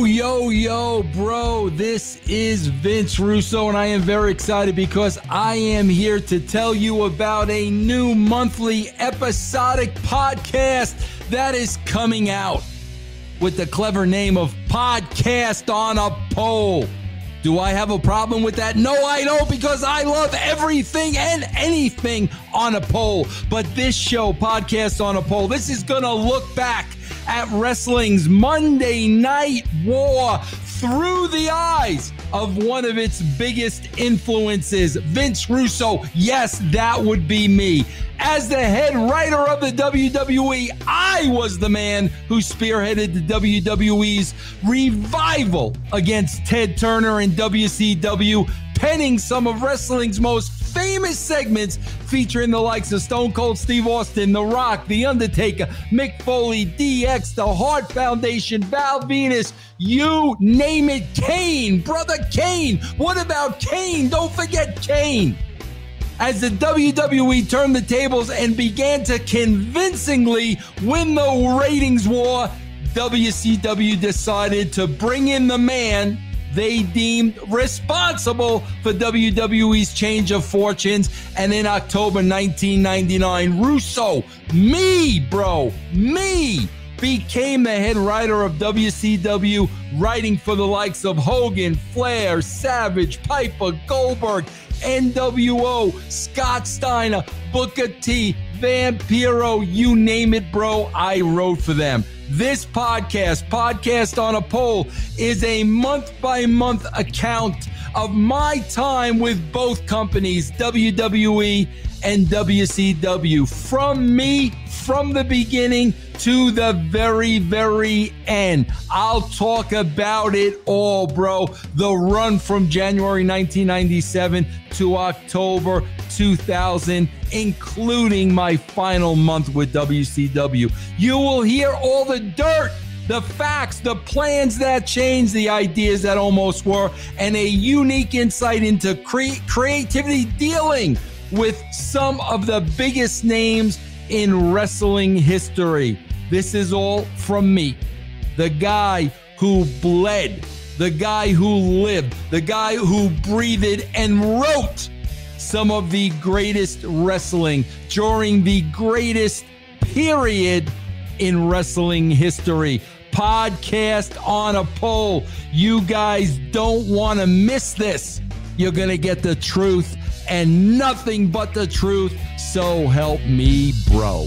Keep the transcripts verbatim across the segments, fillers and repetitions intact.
yo, yo, bro, this is Vince Russo, and I am very excited because I am here to tell you about a new monthly episodic podcast that is coming out with the clever name of Podcast on a Pole. Do I have a problem with that? No, I don't, because I love everything and anything on a pole. But this show, Podcast on a Pole, this is going to look back at wrestling's Monday Night War through the eyes of one of its biggest influences, Vince Russo. Yes, that would be me. As the head writer of the W W E, I was the man who spearheaded the W W E's revival against Ted Turner and W C W, penning some of wrestling's most famous segments featuring the likes of Stone Cold Steve Austin, The Rock, The Undertaker, Mick Foley, D X, The Hart Foundation, Val Venus, you name it, Kane, Brother Kane. What about Kane? Don't forget Kane. As the W W E turned the tables and began to convincingly win the ratings war, W C W decided to bring in the man they deemed responsible for W W E's change of fortunes. And in October nineteen ninety-nine, Russo, me, bro, me, became the head writer of W C W, writing for the likes of Hogan, Flair, Savage, Piper, Goldberg, N W O, Scott Steiner, Booker T, Vampiro, you name it, bro, I wrote for them. This podcast, Podcast on a Pole, is a month-by-month account of my time with both companies, W W E and W C W. From me, from the beginning to the very, very end. I'll talk about it all, bro. The run from January nineteen ninety-seven to October two thousand, including my final month with W C W. You will hear all the dirt, the facts, the plans that changed, the ideas that almost were, and a unique insight into cre- creativity dealing with some of the biggest names in wrestling history. This is all from me, the guy who bled, the guy who lived, the guy who breathed and wrote some of the greatest wrestling during the greatest period in wrestling history. Podcast on a Pole. You guys don't want to miss this. You're going to get the truth and nothing but the truth. So help me, bro.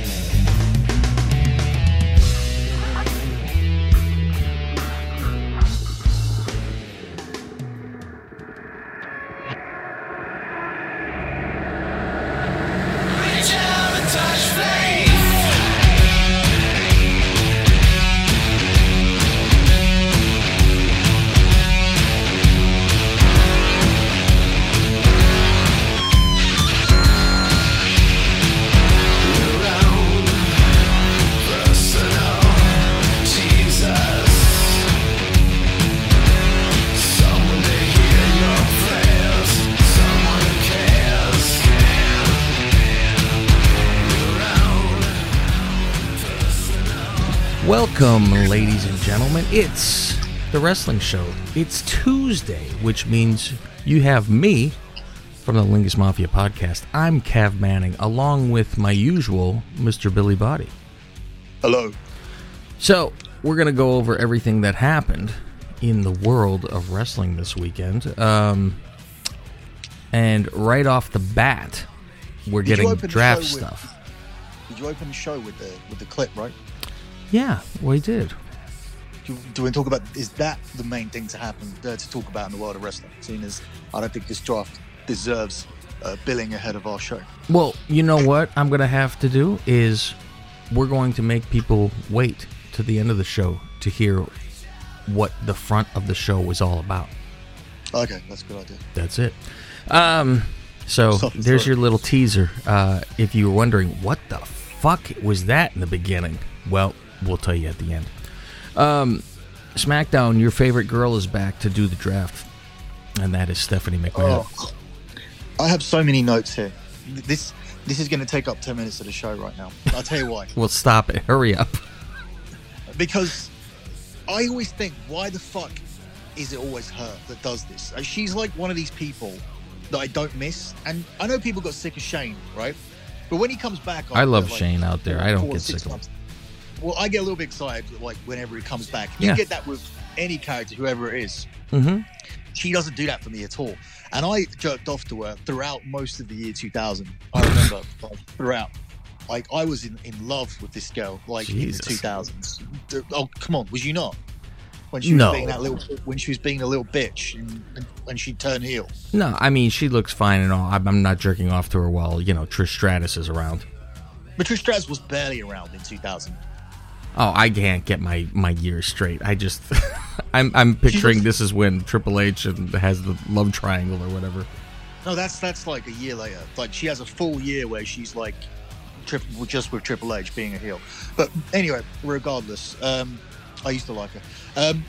Welcome, ladies and gentlemen. It's the wrestling show. It's Tuesday, which means you have me from the Lingus Mafia podcast. I'm Cav Manning, along with my usual Mister Billy Body. Hello. So, we're going to go over everything that happened in the world of wrestling this weekend. Um, and right off the bat, we're Did getting draft with, stuff. Did you open the show with the with the clip, right? Yeah, we did. Do, do we talk about, is that the main thing to happen, uh, to talk about in the world of wrestling? Seeing as I don't think this draft deserves uh, billing ahead of our show. Well, you know what I'm going to have to do is we're going to make people wait to the end of the show to hear what the front of the show was all about. Okay, that's a good idea. That's it. Um, so Sorry, there's sorry. your little teaser. Uh, if you were wondering, what the fuck was that in the beginning? Well, we'll tell you at the end. Um, SmackDown, your favorite girl is back to do the draft, and that is Stephanie McMahon. Oh, I have so many notes here. This this is going to take up ten minutes of the show right now. I'll tell you why. Well, stop it. Hurry up. Because I always think, why the fuck is it always her that does this? And she's like one of these people that I don't miss. And I know people got sick of Shane, right? But when he comes back, I love like, Shane out there. I don't four, get sick of him. Well, I get a little bit excited like whenever he comes back. You Yeah. get that with any character, whoever it is. Mm-hmm. She doesn't do that for me at all. And I jerked off to her throughout most of the year two thousand. I remember like, throughout. Like, I was in, in love with this girl, like, Jesus. in the two thousands. Oh, come on, was you not? When she was No. being that little, when she was being a little bitch, and, and when she turned heel. No, I mean, she looks fine and all. I'm, I'm not jerking off to her while, you know, Trish Stratus is around. But Trish Stratus was barely around in two thousand. Oh, I can't get my, my years straight. I just, I'm I'm picturing was- this is when Triple H and has the love triangle or whatever. No, that's that's like a year later. Like, she has a full year where she's like, tri- just with Triple H being a heel. But anyway, regardless, um, I used to like her. Um,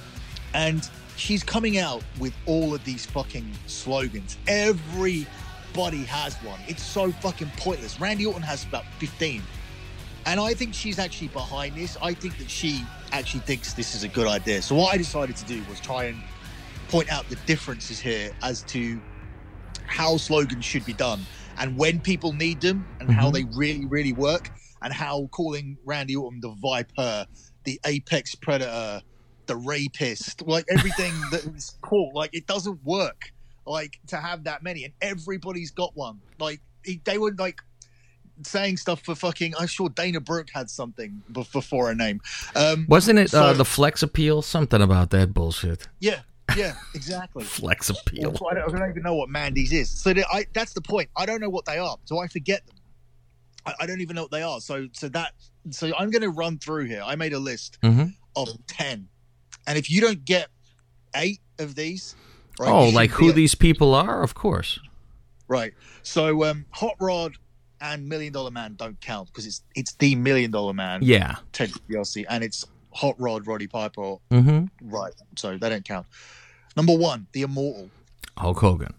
and she's coming out with all of these fucking slogans. Everybody has one. It's so fucking pointless. Randy Orton has about fifteen. And I think she's actually behind this. I think that she actually thinks this is a good idea. So what I decided to do was try and point out the differences here as to how slogans should be done and when people need them and Mm-hmm. how they really, really work, and how calling Randy Orton the Viper, the Apex Predator, the Rapist, like everything that is cool, like it doesn't work, like to have that many, and everybody's got one. Like he, they were like saying stuff for fucking, I'm sure Dana Brooke had something be- before her name. Um, Wasn't it uh, so- the Flex Appeal? Something about that bullshit. yeah, yeah, exactly. Flex Appeal. So I, don't, I don't even know what Mandy's is. So that I, that's the point. I don't know what they are, so I forget them. I, I don't even know what they are. So so that so I'm going to run through here. I made a list Mm-hmm. of ten, and if you don't get eight of these, right, Oh, you like should who be- these people are? Of course. right? So um, Hot Rod and Million Dollar Man don't count because it's it's the Million Dollar Man, Yeah. Ted DiBiase, and it's Hot Rod, Roddy Piper, Mm-hmm. right? So they don't count. Number one, the Immortal. Hulk Hogan.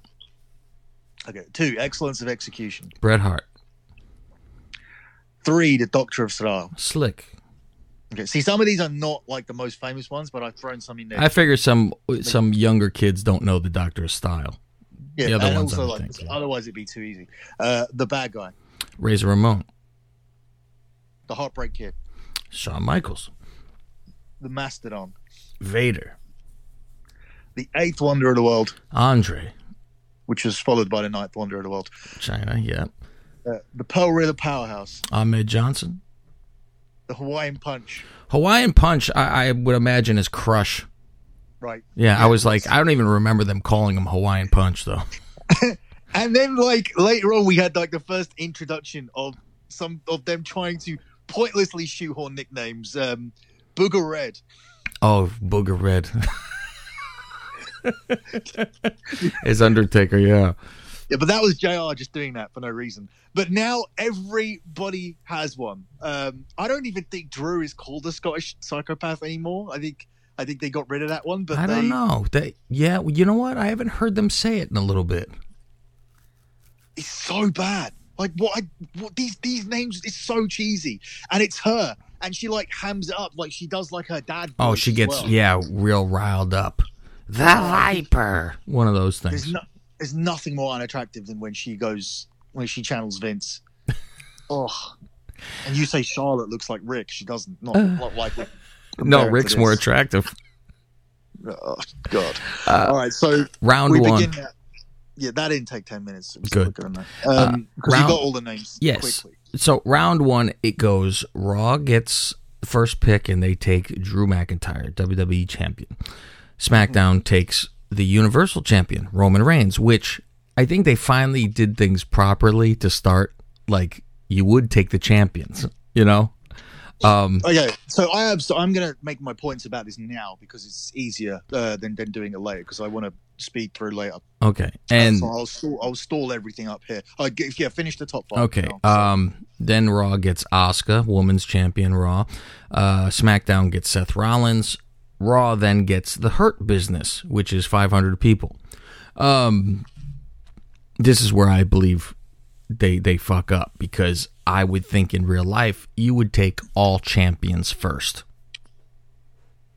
Okay. Two, Excellence of Execution. Bret Hart. Three, the Doctor of Style. Slick. Okay. See, some of these are not like the most famous ones, but I've thrown some in there. I figure some some younger kids don't know the Doctor's style. yeah, the other and ones I also would like, think, yeah. otherwise it'd be too easy. Uh, the Bad Guy, Razor Ramon. the Heartbreak Kid, Shawn Michaels. the Mastodon, Vader. the Eighth Wonder of the World, Andre. which was followed by the Ninth Wonder of the World, China, yeah. uh, the Pearl River Powerhouse, Ahmed Johnson. the Hawaiian Punch. Hawaiian Punch, I, I would imagine, is Crush. Right. Yeah, I was like, I don't even remember them calling him Hawaiian Punch, though. And then, like, later on, we had like the first introduction of some of them trying to pointlessly shoehorn nicknames. Um, Booger Red. Oh, Booger Red. It's Undertaker, yeah. Yeah, but that was J R just doing that for no reason. But now everybody has one. Um, I don't even think Drew is called a Scottish psychopath anymore. I think I think they got rid of that one. But I they, don't know. They, yeah, well, you know what? I haven't heard them say it in a little bit. It's so bad. Like what? I, what these these names is so cheesy, and it's her, and she like hams it up like she does like her dad. Oh, voice she as gets, well. yeah, real riled up. The Viper. One of those There's things. no, there's nothing more unattractive than when she goes when she channels Vince. Oh, and you say Charlotte looks like Rick. She doesn't. Not, not like Rick. No, compared to Rick's more this. attractive. Oh God! Uh, All right, so Round we one. begin. At, yeah, that didn't take ten minutes. It was Good. quicker than that. Um, because round- you got all the names. Yes. Quickly. So round one, it goes Raw gets the first pick, and they take Drew McIntyre, W W E champion. SmackDown takes the Universal champion, Roman Reigns, which I think they finally did things properly to start. Like, you would take the champions, you know? Um, Okay, so I have. So I'm going to make my points about this now because it's easier uh, than than doing it later because I want to speed through later. okay. And so I'll stall, I'll stall everything up here. I g- yeah, finish the top five. okay. now. Um, then Raw gets Asuka, Women's Champion Raw. Uh, SmackDown gets Seth Rollins. Raw then gets the Hurt Business, which is five hundred people. Um, this is where I believe they they fuck up because I would think in real life you would take all champions first.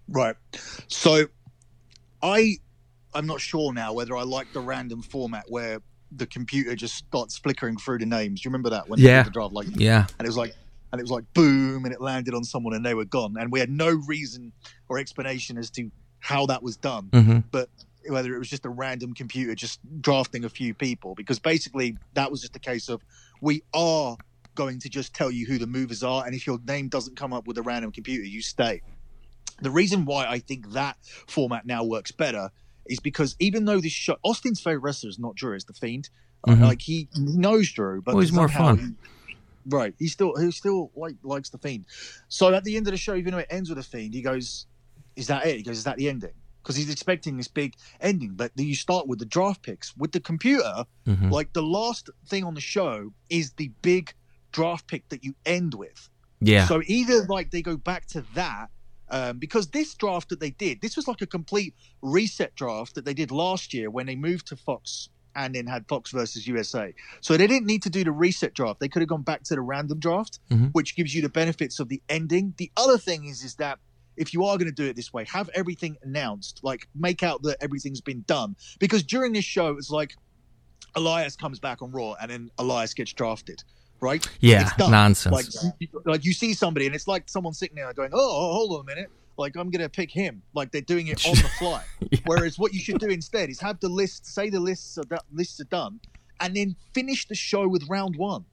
Right. So I, I'm not sure now whether I like the random format where the computer just starts flickering through the names. Do you remember that when Yeah. they did the draft? Like, Yeah. and it was like, and it was like boom, and it landed on someone, and they were gone, and we had no reason or explanation as to how that was done. Mm-hmm. But whether it was just a random computer just drafting a few people, because basically that was just a case of we are going to just tell you who the movers are, and if your name doesn't come up with a random computer, you stay. The reason why I think that format now works better is because even though this show, Austin's favorite wrestler is not Drew, it's the Fiend. Mm-hmm. Like he knows Drew, but well, he's more somehow fun. He, right, he still he still like likes the Fiend. So at the end of the show, even though it ends with a Fiend, he goes, "Is that it?" He goes, "Is that the ending?" Because he's expecting this big ending. But then you start with the draft picks with the computer. Mm-hmm. Like the last thing on the show is the big draft pick that you end with. Yeah. So either like they go back to that. Um, because this draft that they did, this was like a complete reset draft that they did last year when they moved to Fox and then had Fox versus U S A. So they didn't need to do the reset draft. They could have gone back to the random draft, mm-hmm. which gives you the benefits of the ending. The other thing is, is that if you are going to do it this way, have everything announced, like make out that everything's been done. Because during this show, it's like Elias comes back on Raw and then Elias gets drafted. Right? Yeah, nonsense. Like, you, like you see somebody and it's like someone sitting there going, oh, hold on a minute. Like, I'm going to pick him. Like, they're doing it on the fly. yeah. Whereas what you should do instead is have the list, say the lists are, lists are done, and then finish the show with round one.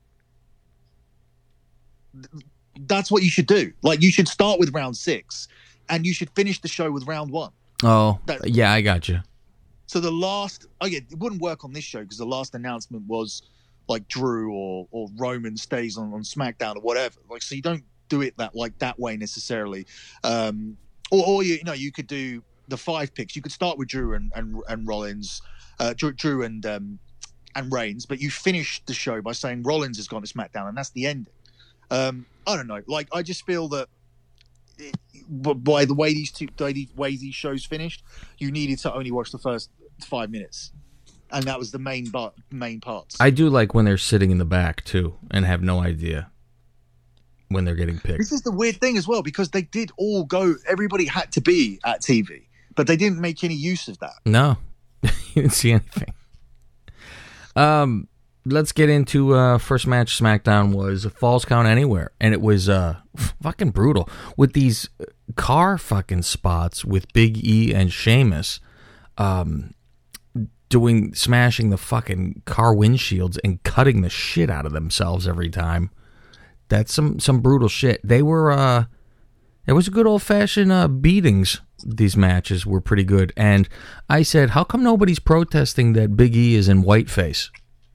That's what you should do. Like, you should start with round six, and you should finish the show with round one. Oh, that, yeah, I got you. So the last, oh yeah, it wouldn't work on this show because the last announcement was like Drew or or Roman stays on, on SmackDown or whatever. Like, so you don't do it that like that way necessarily. Um, or, or you, you know, you could do the five picks. You could start with Drew and and, and Rollins, uh, Drew, Drew and um, and Reigns, but you finish the show by saying Rollins has gone to SmackDown, and that's the ending. Um, I don't know. Like, I just feel that it, by the way these two, the way these shows finished, you needed to only watch the first five minutes. And that was the main bar, main parts. I do like when they're sitting in the back, too, and have no idea when they're getting picked. This is the weird thing as well, because they did all go, everybody had to be at T V, but they didn't make any use of that. No, you didn't see anything. Um, let's get into uh, first match SmackDown was a Falls Count Anywhere, and it was uh, fucking brutal with these car fucking spots with Big E and Sheamus. Um... doing smashing the fucking car windshields and cutting the shit out of themselves every time. That's some some brutal shit. They were uh it was a good old fashioned uh, beatings. These matches were pretty good. And I said, how come nobody's protesting that Big E is in whiteface?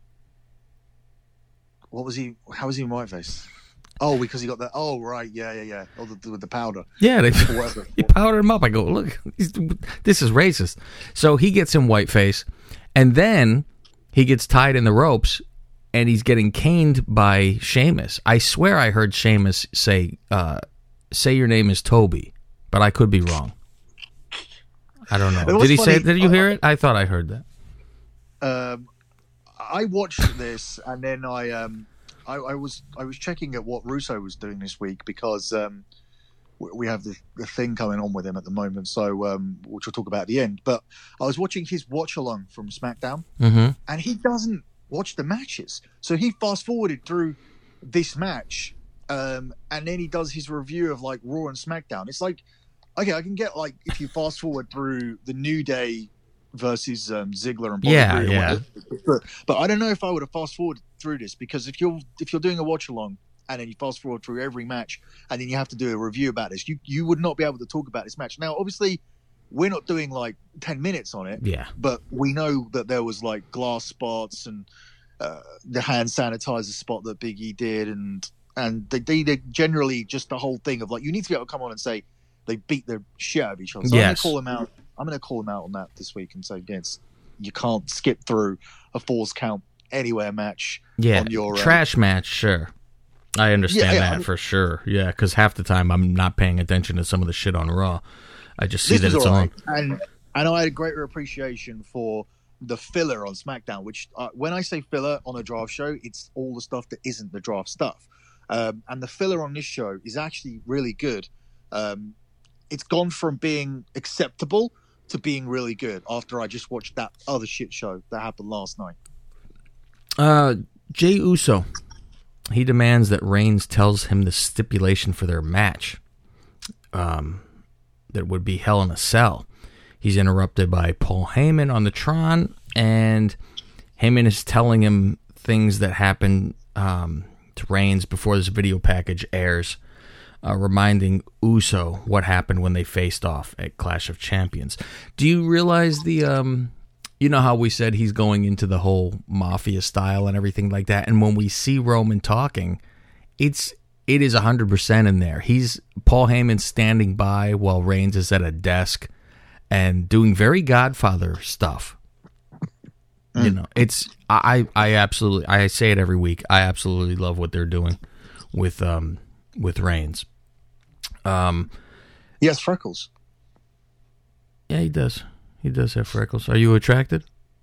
What was he how was he in whiteface? Oh, because he got that. Oh, right, yeah, yeah, yeah. Oh, the, with the powder. Yeah, they you powdered him up. I go, look, this is racist. So he gets in whiteface, and then he gets tied in the ropes, and he's getting caned by Sheamus. I swear I heard Sheamus say, uh, "Say your name is Toby," but I could be wrong. I don't know. Did he funny. say? Did you hear it? I thought I heard that. Um, I watched this, and then I um. I, I was I was checking at what Russo was doing this week because um, we have the, the thing coming on with him at the moment, so um, which we'll talk about at the end. But I was watching his watch along from SmackDown, mm-hmm. and he doesn't watch the matches, so he fast forwarded through this match, um, and then he does his review of like Raw and SmackDown. It's like, okay, I can get like if you fast forward through the New Day versus um, Ziggler and Bobby yeah, Roode, yeah. But, but I don't know if I would have fast forwarded through this because if you're if you're doing a watch along and then you fast forward through every match and then you have to do a review about this, you you would not be able to talk about this match. Now, obviously, we're not doing like ten minutes on it, yeah. But we know that there was like glass spots and uh, the hand sanitizer spot that Big E did, and and they, they they generally just the whole thing of like you need to be able to come on and say they beat the shit out of each other. So yes. I'm gonna call him out. I'm going to call him out on that this week and say, yes, you can't skip through a Falls Count Anywhere match. Yeah, on your, trash uh, match, sure. I understand yeah, yeah, that I mean, for sure. Yeah, because half the time I'm not paying attention to some of the shit on Raw. I just see that it's right. on. And, and I had a greater appreciation for the filler on SmackDown, which uh, when I say filler on a draft show, it's all the stuff that isn't the draft stuff. Um, and the filler on this show is actually really good. Um it's gone from being acceptable to being really good after I just watched that other shit show that happened last night. Uh, Jey Uso, he demands that Reigns tells him the stipulation for their match. Um, that would be Hell in a Cell. He's interrupted by Paul Heyman on the Tron, and Heyman is telling him things that happened um, to Reigns before this video package airs, uh, reminding Uso what happened when they faced off at Clash of Champions. Do you realize the, um, you know how we said he's going into the whole mafia style and everything like that, and when we see Roman talking, it's it is one hundred percent in there. He's Paul Heyman standing by while Reigns is at a desk and doing very Godfather stuff. Mm. You know, it's I I absolutely I say it every week. I absolutely love what they're doing with um with Reigns. Um, he has freckles. Yeah, he does. He does have freckles. Are you attracted?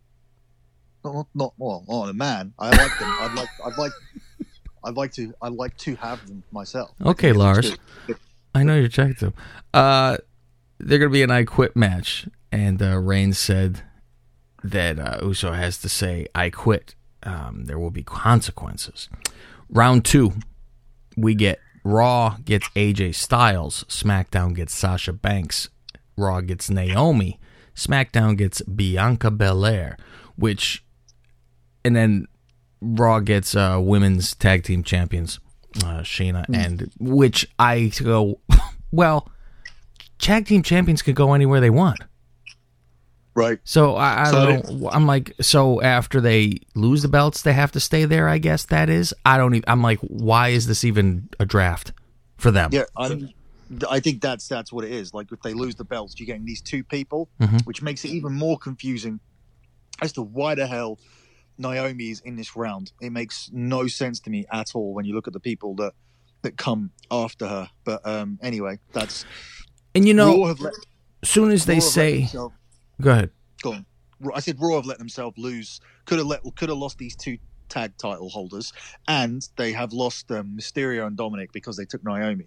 Not not well, not a man. I like them. I'd like I'd like I'd like to I'd like to have them myself. Okay, Lars. I know you're attracted to them. Uh They're going to be an I Quit match, and uh, Reigns said that uh, Uso has to say, I quit. Um, there will be consequences. Round two, we get Raw gets A J Styles. SmackDown gets Sasha Banks. Raw gets Naomi. SmackDown gets Bianca Belair, which, and then Raw gets uh, women's tag team champions, uh, Shayna, mm. and which I go, well, tag team champions could go anywhere they want. Right. So I, I so don't know. I'm like, so after they lose the belts, they have to stay there, I guess that is. I don't even, I'm like, why is this even a draft for them? Yeah, I'm, I think that's that's what it is. Like, if they lose the belts, you're getting these two people, mm-hmm. which makes it even more confusing as to why the hell Naomi is in this round. It makes no sense to me at all when you look at the people that, that come after her. But um, anyway, that's... And you know, let, as soon as they say... Go ahead. Go on. I said Raw have let themselves lose. Could have let. Could have lost these two tag title holders, and they have lost um, Mysterio and Dominic because they took Naomi.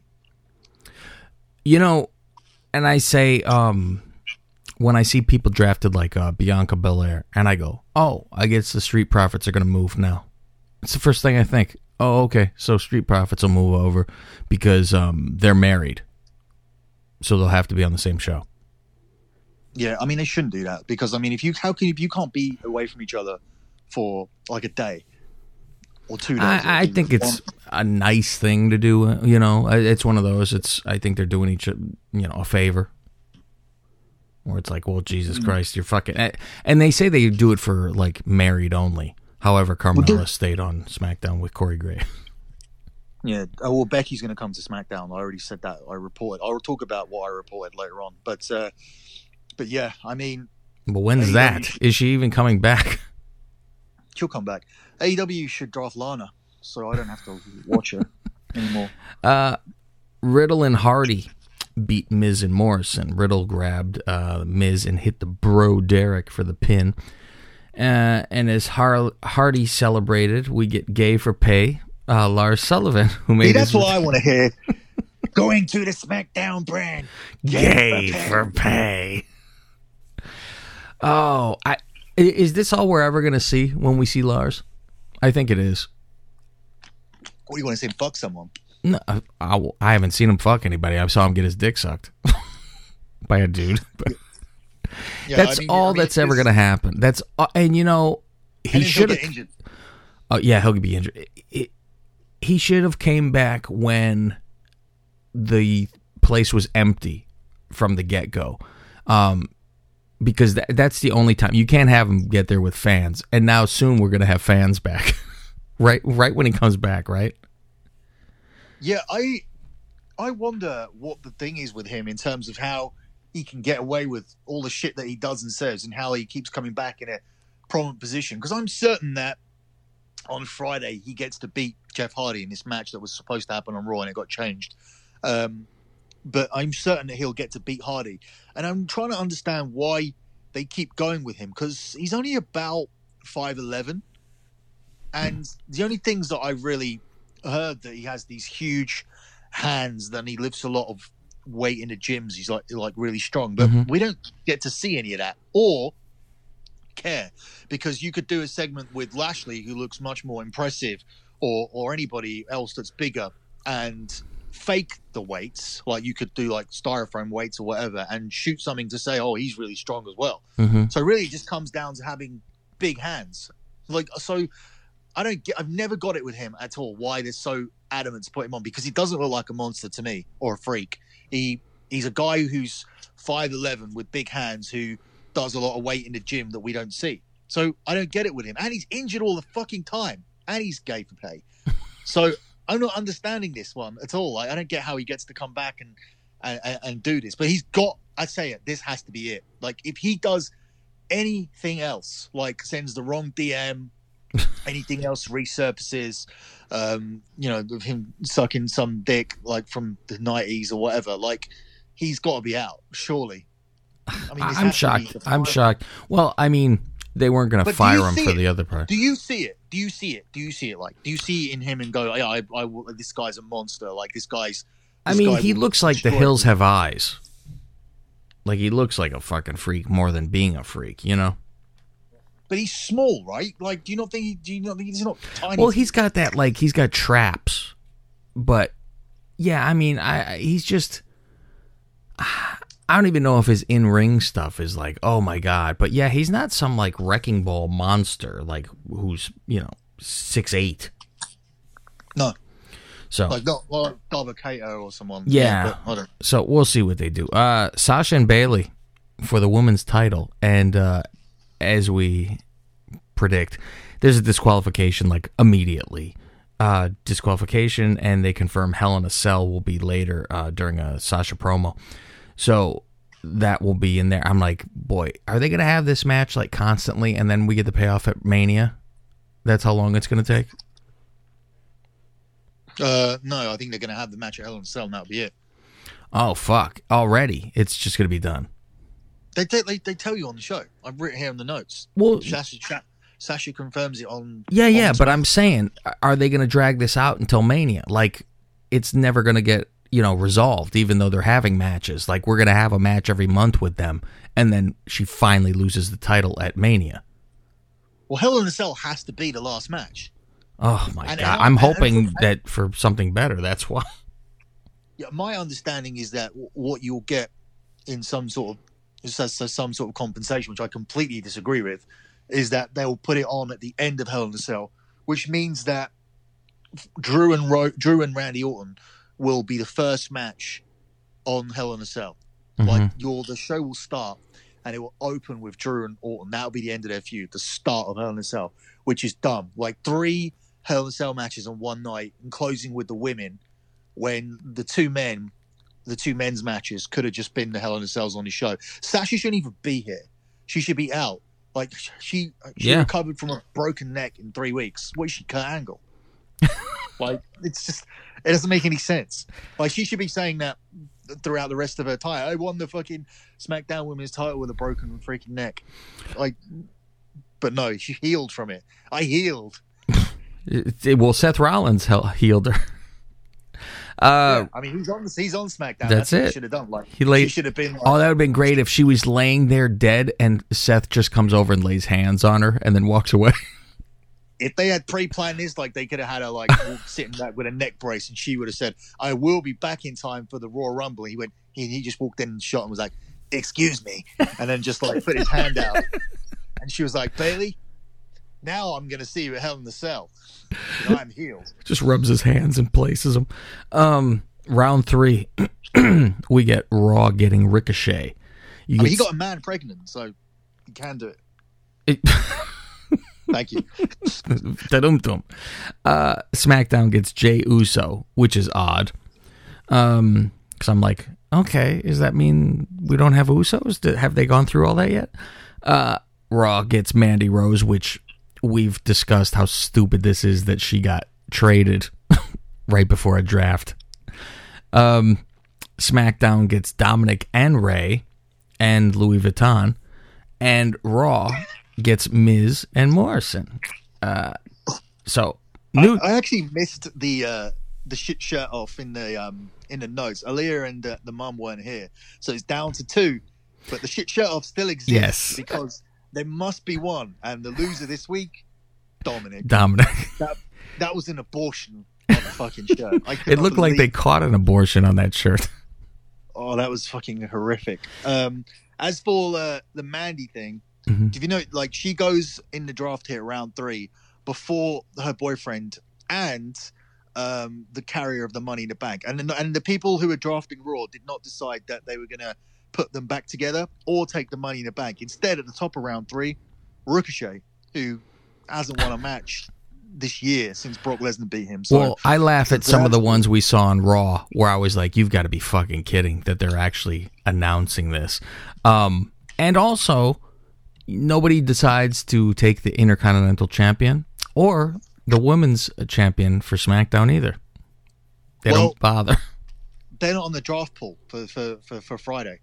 You know, and I say um, when I see people drafted like uh, Bianca Belair, and I go, "Oh, I guess the Street Profits are going to move now." It's the first thing I think. Oh, okay, so Street Profits will move over because um, they're married, so they'll have to be on the same show. Yeah, I mean, they shouldn't do that because, I mean, if you how can if you can't be away from each other for like a day or two days? I, I think it's a nice thing to do. You know, it's one of those. It's I think they're doing each you know a favor, or it's like, well, Jesus mm-hmm. Christ, you're fucking. And they say they do it for like married only. However, Carmella well, stayed on SmackDown with Corey Graves. Yeah, oh, well, Becky's going to come to SmackDown. I already said that. I reported. I'll talk about what I reported later on, but. Uh, But yeah, I mean... But when's A E W that? Should, is she even coming back? She'll come back. A E W should draft Lana, so I don't have to watch her anymore. Uh, Riddle and Hardy beat Miz and Morrison. Riddle grabbed uh, Miz and hit the bro Derek for the pin. Uh, and as Har- Hardy celebrated, we get Gay for Pay. Uh, Lars Sullivan, who made... See, that's his... what I want to hear. Going to the SmackDown brand. Gay, Gay for Pay. For pay. Oh, I, is this all we're ever going to see when we see Lars? I think it is. What do you want to see him fuck someone? No, I, I, I haven't seen him fuck anybody. I saw him get his dick sucked by a dude. But yeah, that's I mean, all I mean, that's ever going to happen. That's uh, and you know he should have. Oh yeah, he'll be injured. It, it, he should have came back when the place was empty from the get go. Um, Because that, that's the only time you can't have him get there with fans, and now soon we're gonna have fans back, right? Right when he comes back, right? Yeah, I, I wonder what the thing is with him in terms of how he can get away with all the shit that he does and says, and how he keeps coming back in a prominent position. Because I'm certain that on Friday he gets to beat Jeff Hardy in this match that was supposed to happen on Raw and it got changed. Um, But I'm certain that he'll get to beat Hardy. And I'm trying to understand why they keep going with him, because he's only about five eleven. And the only things that I really heard that he has these huge hands, that he lifts a lot of weight in the gyms. He's like like really strong, but Mhm. we don't get to see any of that or care, because you could do a segment with Lashley, who looks much more impressive, or or anybody else that's bigger, and fake the weights. Like you could do like styrofoam weights or whatever, and shoot something to say, oh, he's really strong as well. Mhm. So really, it just comes down to having big hands. Like so. I don't get. I've never got it with him at all. Why they're so adamant to put him on, because he doesn't look like a monster to me or a freak. He he's a guy who's five eleven with big hands who does a lot of weight in the gym that we don't see. So I don't get it with him, and he's injured all the fucking time, and he's gay for pay. So I'm not understanding this one at all. Like, I don't get how he gets to come back and and, and do this, but he's got. I say it. This has to be it. Like if he does anything else, like sends the wrong D M. Anything else resurfaces, um, you know, with him sucking some dick like from the nineties or whatever. Like, he's got to be out, surely. I mean, this I'm has to shocked. be the I'm final. shocked. Well, I mean, they weren't going to But do fire you him see for it? the other part. Do you see it? Do you see it? Do you see it? Like, do you see it in him and go, yeah, I, I, I this guy's a monster. Like, this guy's. I this mean, guy he will looks like the destroy hills me. have eyes. Like he looks like a fucking freak more than being a freak, you know? But he's small, right? Like, do you not think? He, do you not think he's not tiny? Well, he's got that, like, he's got traps. But, yeah, I mean, I, I he's just... I don't even know if his in-ring stuff is like, oh, my God. But, yeah, he's not some, like, wrecking ball monster, like, who's, you know, six eight. no, So, like not like Darby or someone. Yeah. but I don't. so we'll see what they do. Uh, Sasha and Bailey for the women's title. And, uh, as we predict, there's a disqualification, like, immediately. Uh, disqualification, and they confirm Hell in a Cell will be later uh, during a Sasha promo. So that will be in there. I'm like, boy, are they going to have this match, like, constantly, and then we get the payoff at Mania? That's how long it's going to take? Uh, no, I think they're going to have the match at Hell in a Cell, and that'll be it. Oh, fuck. Already. It's just going to be done. They, t- they they tell you on the show. I've written here in the notes. Well, Sasha, Sha- Sasha confirms it on. yeah, on yeah, the but I'm saying, are they going to drag this out until Mania? Like, it's never going to get, you know, resolved, even though they're having matches. Like, we're going to have a match every month with them, and then she finally loses the title at Mania. Well, Hell in a Cell has to be the last match. Oh, my And- God. and- I'm and- hoping and- that for something better. That's why. Yeah, my understanding is that w- what you'll get in some sort of as some sort of compensation, which I completely disagree with, is that they'll put it on at the end of Hell in a Cell, which means that Drew and Ro- Drew and Randy Orton will be the first match on Hell in a Cell. Mhm. Like your the show will start and it will open with Drew and Orton. That'll be the end of their feud, the start of Hell in a Cell, which is dumb. Like three Hell in a Cell matches on one night and closing with the women, when the two men, the two men's matches could have just been the Hell in a Cells on the show. Sasha shouldn't even be here. She should be out. Like she, she Yeah. recovered from a broken neck in three weeks. What is she, Kurt Angle? Like it's just, it doesn't make any sense. Like she should be saying that throughout the rest of her time. I won the fucking SmackDown Women's title with a broken freaking neck. Like, but no, she healed from it. I healed. It- it- well, Seth Rollins hel- healed her. Uh, Yeah, I mean, he's on the he's on SmackDown. That's That's, what it. he should have done. Like He laid- she should have been. Like, Oh, that would have been great if she was laying there dead and Seth just comes over and lays hands on her and then walks away. if they had pre-planned this, like they could have had her like sitting back with a neck brace, and she would have said, "I will be back in time for the Royal Rumble." He went, he, he just walked in and shot and was like, "Excuse me," and then just like put his hand out, and she was like, "Bailey, now I'm gonna see you at Hell in the Cell. You know, I'm healed." Just rubs his hands and places them. Um, round three, we get Raw getting Ricochet. You I mean, get he got a man pregnant, so he can do it. it. Thank you. Da-dum-dum. Uh, SmackDown gets Jey Uso, which is odd. Um, because I'm like, okay, does that mean we don't have Usos? Did, have they gone through all that yet? Uh, Raw gets Mandy Rose, which we've discussed how stupid this is that she got traded right before a draft. Um, SmackDown gets Dominic and Ray and Louis Vuitton, and Raw gets Miz and Morrison. Uh, so new. I actually missed the uh, the shit shirt off in the um in the notes. Aaliyah and uh, the mum weren't here, so it's down to two. But the shit shirt off still exists Yes. because there must be one, and the loser this week, Dominic. Dominic. That that was an abortion on the fucking shirt. I could It not looked like they believe- caught an abortion on that shirt. Oh, that was fucking horrific. Um, as for uh, the Mandy thing, Mhm. do you know, like, she goes in the draft here round three before her boyfriend and um, the carrier of the Money in the Bank, and the, and the people who were drafting Raw did not decide that they were gonna put them back together or take the Money in the Bank. Instead, at the top of round three, Ricochet, who hasn't won a match this year since Brock Lesnar beat him. So Well, I laugh at some of the that's- ones we saw on Raw where I was like, you've got to be fucking kidding that they're actually announcing this. Um, and also, nobody decides to take the Intercontinental Champion or the Women's Champion for SmackDown either. They Well- don't bother. they're not on the draft pool for for, for, for Friday.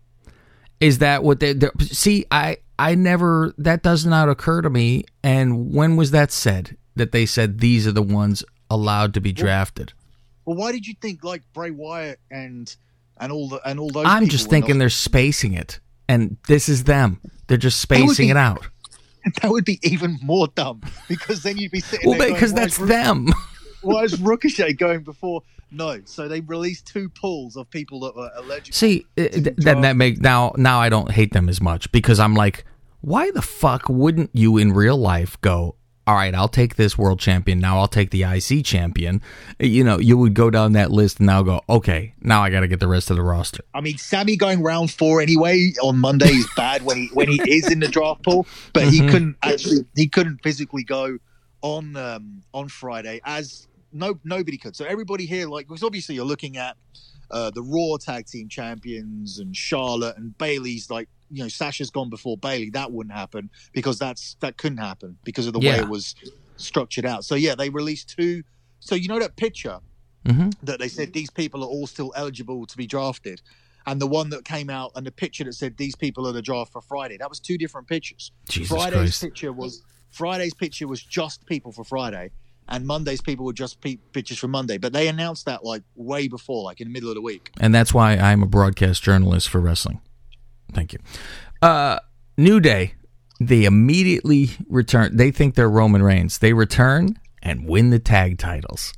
Is that what they they're- see? I I never that does not occur to me. And when was that said? That they said these are the ones allowed to be drafted. Well, why did you think like Bray Wyatt and and all the and all those? I'm people just were thinking not- they're spacing it, and this is them. They're just would spacing be- it out. that would be even more dumb because then you'd be sitting Well, there going, because why that's is Ru- them. Why is Ricochet going before? No, so they released two pools of people that were eligible. See, uh, th- then that make now now I don't hate them as much because I'm like, why the fuck wouldn't you in real life go? All right, I'll take this world champion. Now I'll take the I C champion. You know, you would go down that list and now go, okay, now I got to get the rest of the roster. I mean, Sammy going round four anyway on Monday is bad when he when he is in the draft pool, but he couldn't actually he couldn't physically go on um, on Friday as no nobody could. So everybody here, like, because obviously you're looking at uh, the Raw Tag Team Champions and Charlotte and Bayley's, like, you know, Sasha's gone before Bayley. That wouldn't happen because that's that couldn't happen because of the way Yeah. it was structured out. So yeah, they released two. So you know that picture hmm that they said these people are all still eligible to be drafted, and the one that came out and the picture that said these people are the draft for Friday. That was two different pictures. Jesus Friday's Christ. picture was Friday's picture was just people for Friday, and Monday's people were just pe- pictures for Monday. But they announced that like way before, like in the middle of the week. And that's why I'm a broadcast journalist for wrestling. Thank you. Uh, New Day, they immediately return. They think they're Roman Reigns. They return and win the tag titles.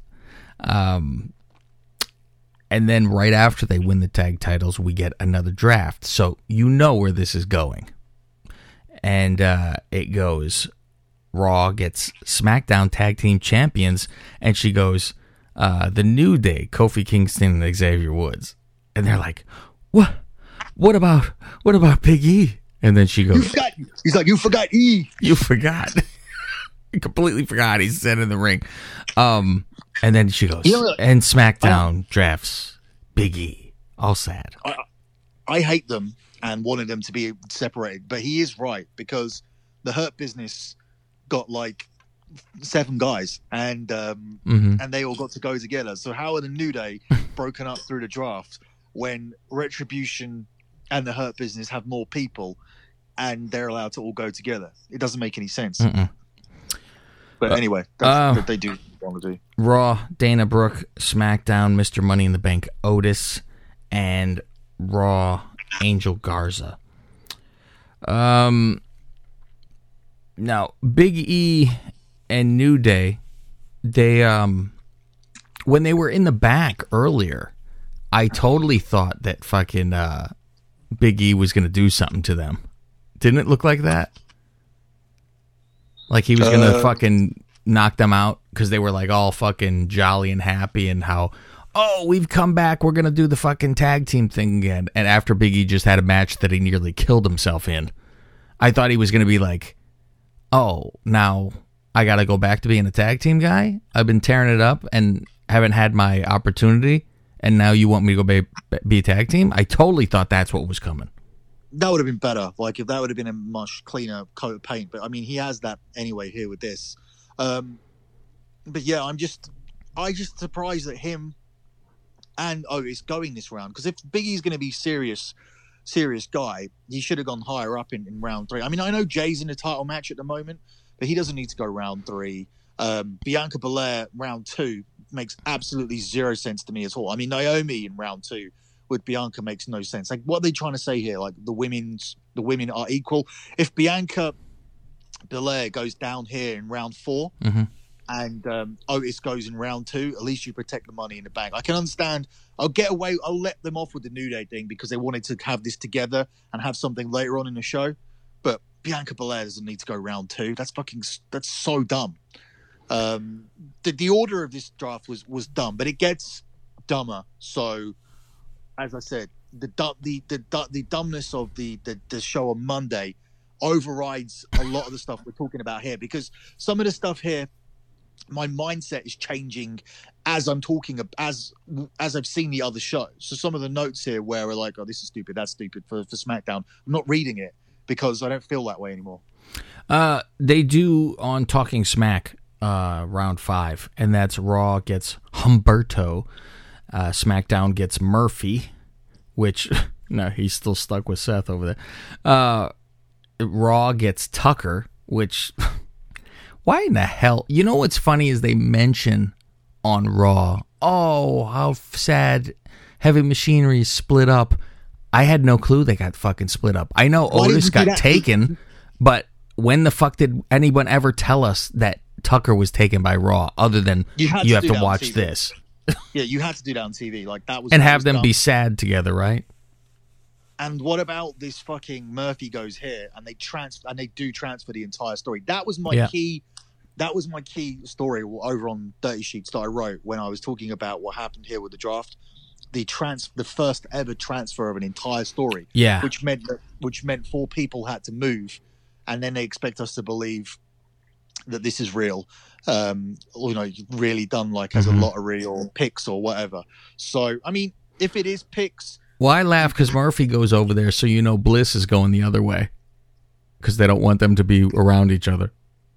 Um, and then right after they win the tag titles, we get another draft. So you know where this is going. And uh, it goes, Raw gets SmackDown Tag Team Champions, and she goes, uh, the New Day, Kofi Kingston and Xavier Woods. And they're like, what? What about, what about Big E? And then she You goes, forgot. He's like, you forgot E. you forgot. I completely forgot he said in the ring. Um, and then she goes, You know, and SmackDown drafts Big E. All sad. I hate them and wanted them to be separated, but he is right because the Hurt Business got like seven guys, and um, hmm and they all got to go together. So how are the New Day broken up through the draft when Retribution and the Hurt Business have more people and they're allowed to all go together? It doesn't make any sense. Mm-mm. But Uh, anyway, that's uh, what they do want to do. Raw, Dana Brooke, SmackDown, Mister Money in the Bank, Otis, and Raw, Angel Garza. Um, now Big E and New Day, they um, when they were in the back earlier, I totally thought that fucking uh, Big E was gonna do something to them. Didn't it look like that? Like he was gonna Uh, fucking knock them out because they were like all fucking jolly and happy and how, oh, we've come back, we're gonna do the fucking tag team thing again. And after Big E just had a match that he nearly killed himself in, I thought he was gonna be like, oh, now I gotta go back to being a tag team guy. I've been tearing it up and haven't had my opportunity, and now you want me to go be, be a tag team? I totally thought that's what was coming. That would have been better. Like if that would have been a much cleaner coat of paint. But I mean, he has that anyway here with this. Um, but yeah, I'm just, I just surprised that him and Otis going this round, because if Big E's going to be serious, serious guy, he should have gone higher up in, in round three. I mean, I know Jay's in the title match at the moment, but he doesn't need to go round three. Um, Bianca Belair round two. makes absolutely zero sense to me at all. I mean, Naomi in round two with Bianca makes no sense. Like, what are they trying to say here? Like, the women's the women are equal. If Bianca Belair goes down here in round four, mm-hmm. and um, Otis goes in round two, at least you protect the money in the bank. I can understand. I'll get away. I'll let them off with the New Day thing because they wanted to have this together and have something later on in the show. But Bianca Belair doesn't need to go round two. That's fucking. That's so dumb. Um, the the order of this draft was was dumb, but it gets dumber. So, as I said, the the the the, the dumbness of the, the the show on Monday overrides a lot of the stuff we're talking about here, because some of the stuff here, my mindset is changing as I'm talking, as as I've seen the other shows. So some of the notes here where we're like, oh, this is stupid, that's stupid for, for SmackDown, I'm not reading it because I don't feel that way anymore. Uh, they do on Talking Smack uh, round five, and that's Raw gets Humberto, uh, SmackDown gets Murphy, which, no, he's still stuck with Seth over there. Uh, Raw gets Tucker, which, why in the hell? You know what's funny is they mention on Raw, oh, how sad Heavy Machinery is split up. I had no clue they got fucking split up. I know Why Otis got taken, but when the fuck did anyone ever tell us that Tucker was taken by Raw, other than you, you to have to watch watch this? Yeah, you had to do that on T V. Like that was and that have was them dumb. be sad together, right? And what about this fucking Murphy goes here and they trans and they do transfer the entire story? That was my Yeah. key. That was my key story over on Dirty Sheets that I wrote when I was talking about what happened here with the draft. The trans, the first ever transfer of an entire story. Yeah. Which meant that, which meant four people had to move, and then they expect us to believe that this is real. Um, you know, really done like as Mhm. a lottery or picks or whatever. So, I mean, if it is picks. Well, I laugh because Murphy goes over there, so you know Bliss is going the other way because they don't want them to be around each other.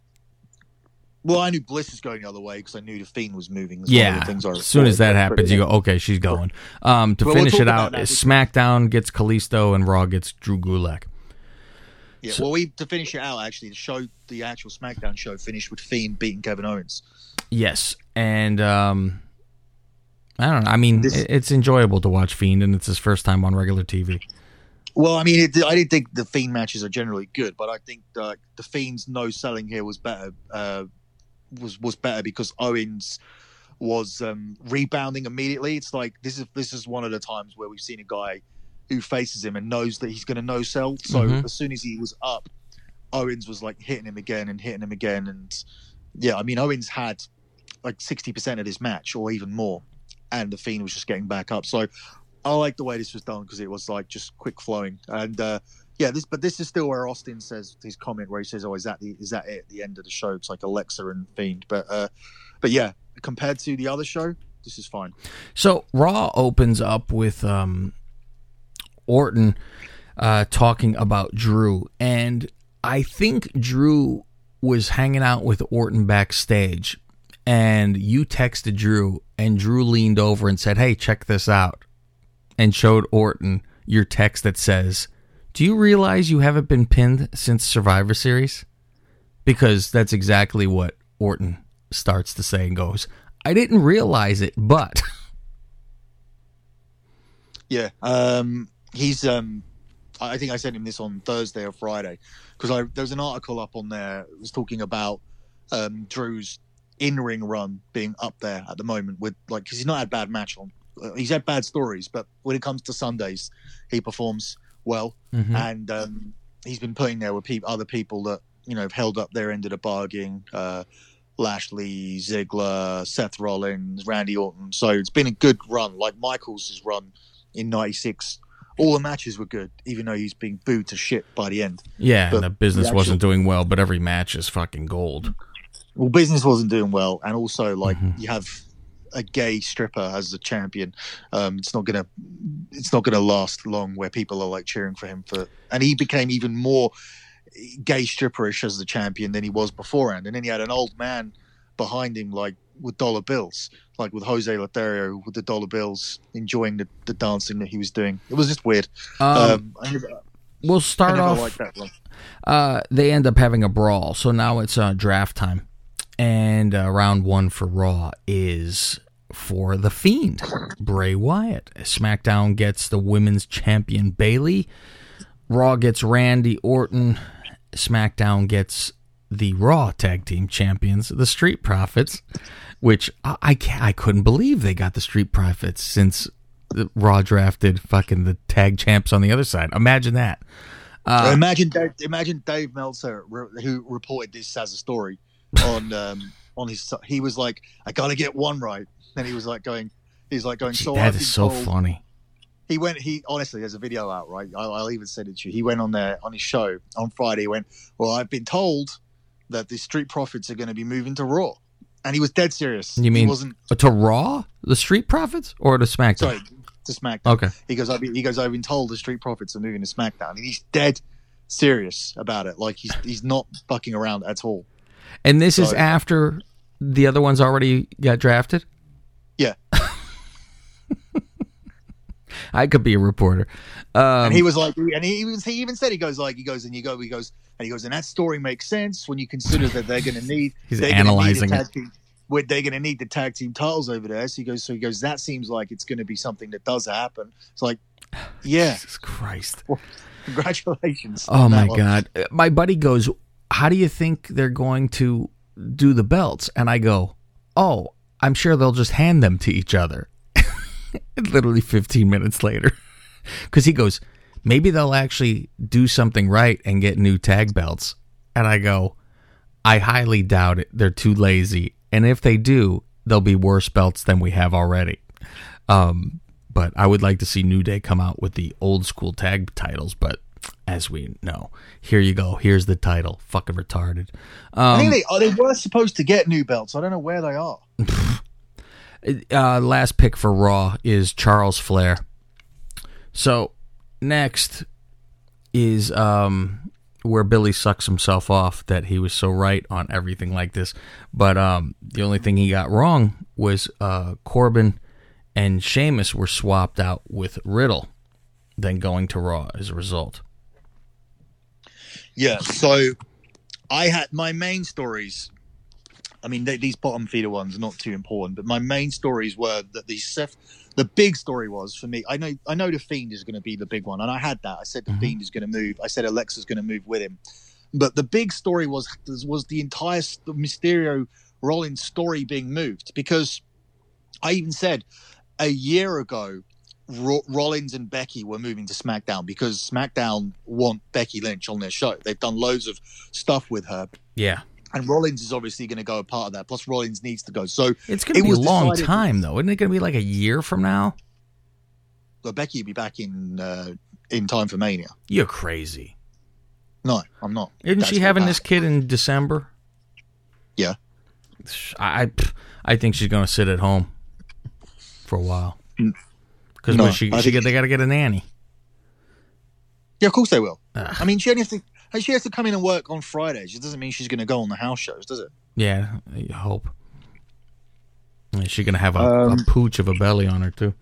Well, I knew Bliss is going the other way because I knew the Fiend was moving. That's one of Yeah, the things I as soon as that reported. happens, you go, okay, she's going. Um, to Well, we'll finish talk it about out, that. SmackDown gets Kalisto and Raw gets Drew Gulak. Yeah, So- well, we to finish it out, actually, the show, the actual SmackDown show finished with Fiend beating Kevin Owens. Yes, and um, I don't know. I mean, This- it- it's enjoyable to watch Fiend, and it's his first time on regular T V. Well, I mean, it, I didn't think the Fiend matches are generally good, but I think uh, the Fiend's no selling here was better. Uh, was was better because Owens was um, rebounding immediately. It's like this is this is one of the times where we've seen a guy who faces him and knows that he's going to no sell. So Mhm. as soon as he was up, Owens was like hitting him again and hitting him again. And yeah, I mean, Owens had like sixty percent of this match or even more, and the Fiend was just getting back up. So I like the way this was done because it was like just quick flowing. And uh, yeah, this but this is still where Austin says his comment where he says, "Oh, is that the is that it at the end of the show?" It's like Alexa and Fiend. But uh, but yeah, compared to the other show, this is fine. So Raw opens up with um, Orton uh, talking about Drew, and I think Drew was hanging out with Orton backstage, and you texted Drew, and Drew leaned over and said, "Hey, check this out," and showed Orton your text that says, "Do you realize you haven't been pinned since Survivor Series?" Because that's exactly what Orton starts to say and goes, "I didn't realize it, but..." Yeah, um, he's. Um, I think I sent him this on Thursday or Friday because I there was an article up on there that was talking about um, Drew's in-ring run being up there at the moment with like because he's not had bad match on. Uh, he's had bad stories, but when it comes to Sundays, he performs well, Mhm. and um, he's been putting there with pe- other people that you know have held up their end of the bargain. Uh, Lashley, Ziggler, Seth Rollins, Randy Orton. So it's been a good run, like Michaels' run in ninety-six. All the matches were good, even though he's being booed to shit by the end. Yeah, But and the business the actual- wasn't doing well, but every match is fucking gold. Well, business wasn't doing well, and also like Mhm. you have a gay stripper as the champion. Um, it's not gonna, it's not gonna last long where people are like cheering for him for, and he became even more gay stripperish as the champion than he was beforehand. And then he had an old man behind him, like with dollar bills, like with Jose Lothario with the dollar bills, enjoying the, the dancing that he was doing. It was just weird. Um, Um, I never, we'll I start never off. liked that one. Uh, they end up having a brawl, so now it's uh, draft time, and uh, round one for Raw is for The Fiend, Bray Wyatt. SmackDown gets the women's champion Bayley. Raw gets Randy Orton. SmackDown gets the Raw tag team champions, the Street Profits, which I, I, can't, I couldn't believe they got the Street Profits since the Raw drafted fucking the tag champs on the other side. Imagine that. Uh, imagine Dave, imagine Dave Meltzer, who reported this as a story on um, on his. He was like, "I gotta get one right," and he was like going, he's like going. Gee, so that I've is so told, funny. He went. He honestly, there's a video out, right? I'll, I'll even send it to you. He went on there on his show on Friday. He went, "Well, I've been told that the Street Profits are going to be moving to Raw," and he was dead serious. You mean he wasn't to Raw, the Street Profits, or to SmackDown? Sorry, to SmackDown. Okay. He goes, I've been, he goes, I've been told the Street Profits are moving to SmackDown, and he's dead serious about it. Like he's he's not fucking around at all. And this so, is after the other ones already got drafted? Yeah. I could be a reporter. Um, and he was like, and he even he even said he goes like he goes and you go he goes and he goes and that story makes sense when you consider that they're going to need he's they're analyzing need it. team, where they're going to need the tag team titles over there. So he goes so he goes that seems like it's going to be something that does happen. It's like, yeah, Jesus Christ, well, congratulations. Oh my one. God, my buddy goes, how do you think they're going to do the belts? And I go, oh, I'm sure they'll just hand them to each other. Literally fifteen minutes later, because he goes, maybe they'll actually do something right and get new tag belts. And I go, I highly doubt it. They're too lazy. And if they do, they'll be worse belts than we have already. Um, but I would like to see New Day come out with the old school tag titles. But as we know, here you go. Here's the title. Fucking retarded. Um, I think they, oh, they were supposed to get new belts. I don't know where they are. Uh, last pick for Raw is Charles Flair. So next is um, where Billy sucks himself off that he was so right on everything like this. But um, the only thing he got wrong was uh, Corbin and Sheamus were swapped out with Riddle, then going to Raw as a result. Yeah, so I had my main stories. I mean, they, these bottom feeder ones are not too important, but my main stories were that the Seth, the big story was for me. I know, I know, the Fiend is going to be the big one, and I had that. I said the mm-hmm. Fiend is going to move. I said Alexa's going to move with him, but the big story was was the entire Mysterio Rollins story being moved, because I even said a year ago Ro- Rollins and Becky were moving to SmackDown because SmackDown want Becky Lynch on their show. They've done loads of stuff with her. Yeah. And Rollins is obviously going to go a part of that. Plus, Rollins needs to go. So it's going to be a long decided, time, though. Isn't it going to be like a year from now? Well, Becky will be back in uh, in time for Mania. You're crazy. No, I'm not. Isn't That's she having bad. this kid in December? Yeah. I I think she's going to sit at home for a while. Because no, she, she get, they got to get a nanny. Yeah, of course they will. Ugh. I mean, she only has to. She has to come in and work on Fridays. It doesn't mean she's going to go on the house shows, does it? Yeah, I hope. She's going to have a, um, a pooch of a belly on her, too.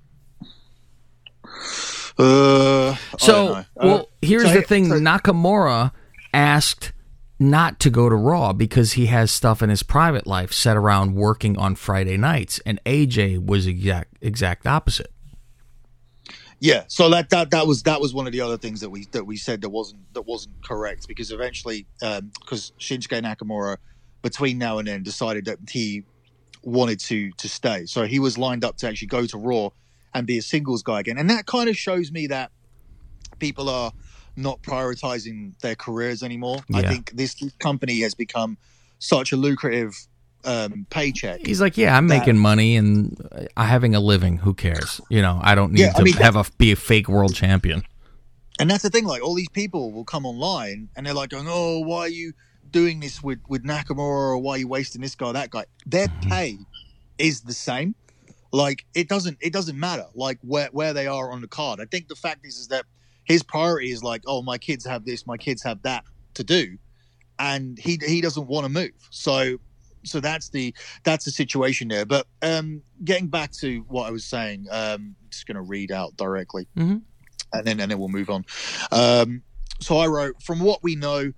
Uh, so, uh, well, here's so, the thing. so, Nakamura asked not to go to Raw because he has stuff in his private life set around working on Friday nights, and A J was exact exact opposite. Yeah, so that, that that was that was one of the other things that we that we said that wasn't that wasn't correct, because eventually, um, because Shinsuke Nakamura between now and then decided that he wanted to to stay, so he was lined up to actually go to Raw and be a singles guy again, and that kind of shows me that people are not prioritizing their careers anymore. Yeah. I think this company has become such a lucrative um paycheck. He's like, yeah, I'm that, making money and I'm having a living. Who cares? You know, I don't need yeah, to I mean, have a be a fake world champion. And that's the thing. Like, all these people will come online and they're like, going, "Oh, why are you doing this with with Nakamura? Or why are you wasting this guy, or that guy?" Their pay is the same. Like, it doesn't it doesn't matter like where where they are on the card. I think the fact is is that his priority is like, oh, my kids have this, my kids have that to do, and he he doesn't want to move. So. So that's the that's the situation there. But um, getting back to what I was saying, um, I'm just going to read out directly, mm-hmm. and then and then we'll move on. Um, so I wrote, from what we know,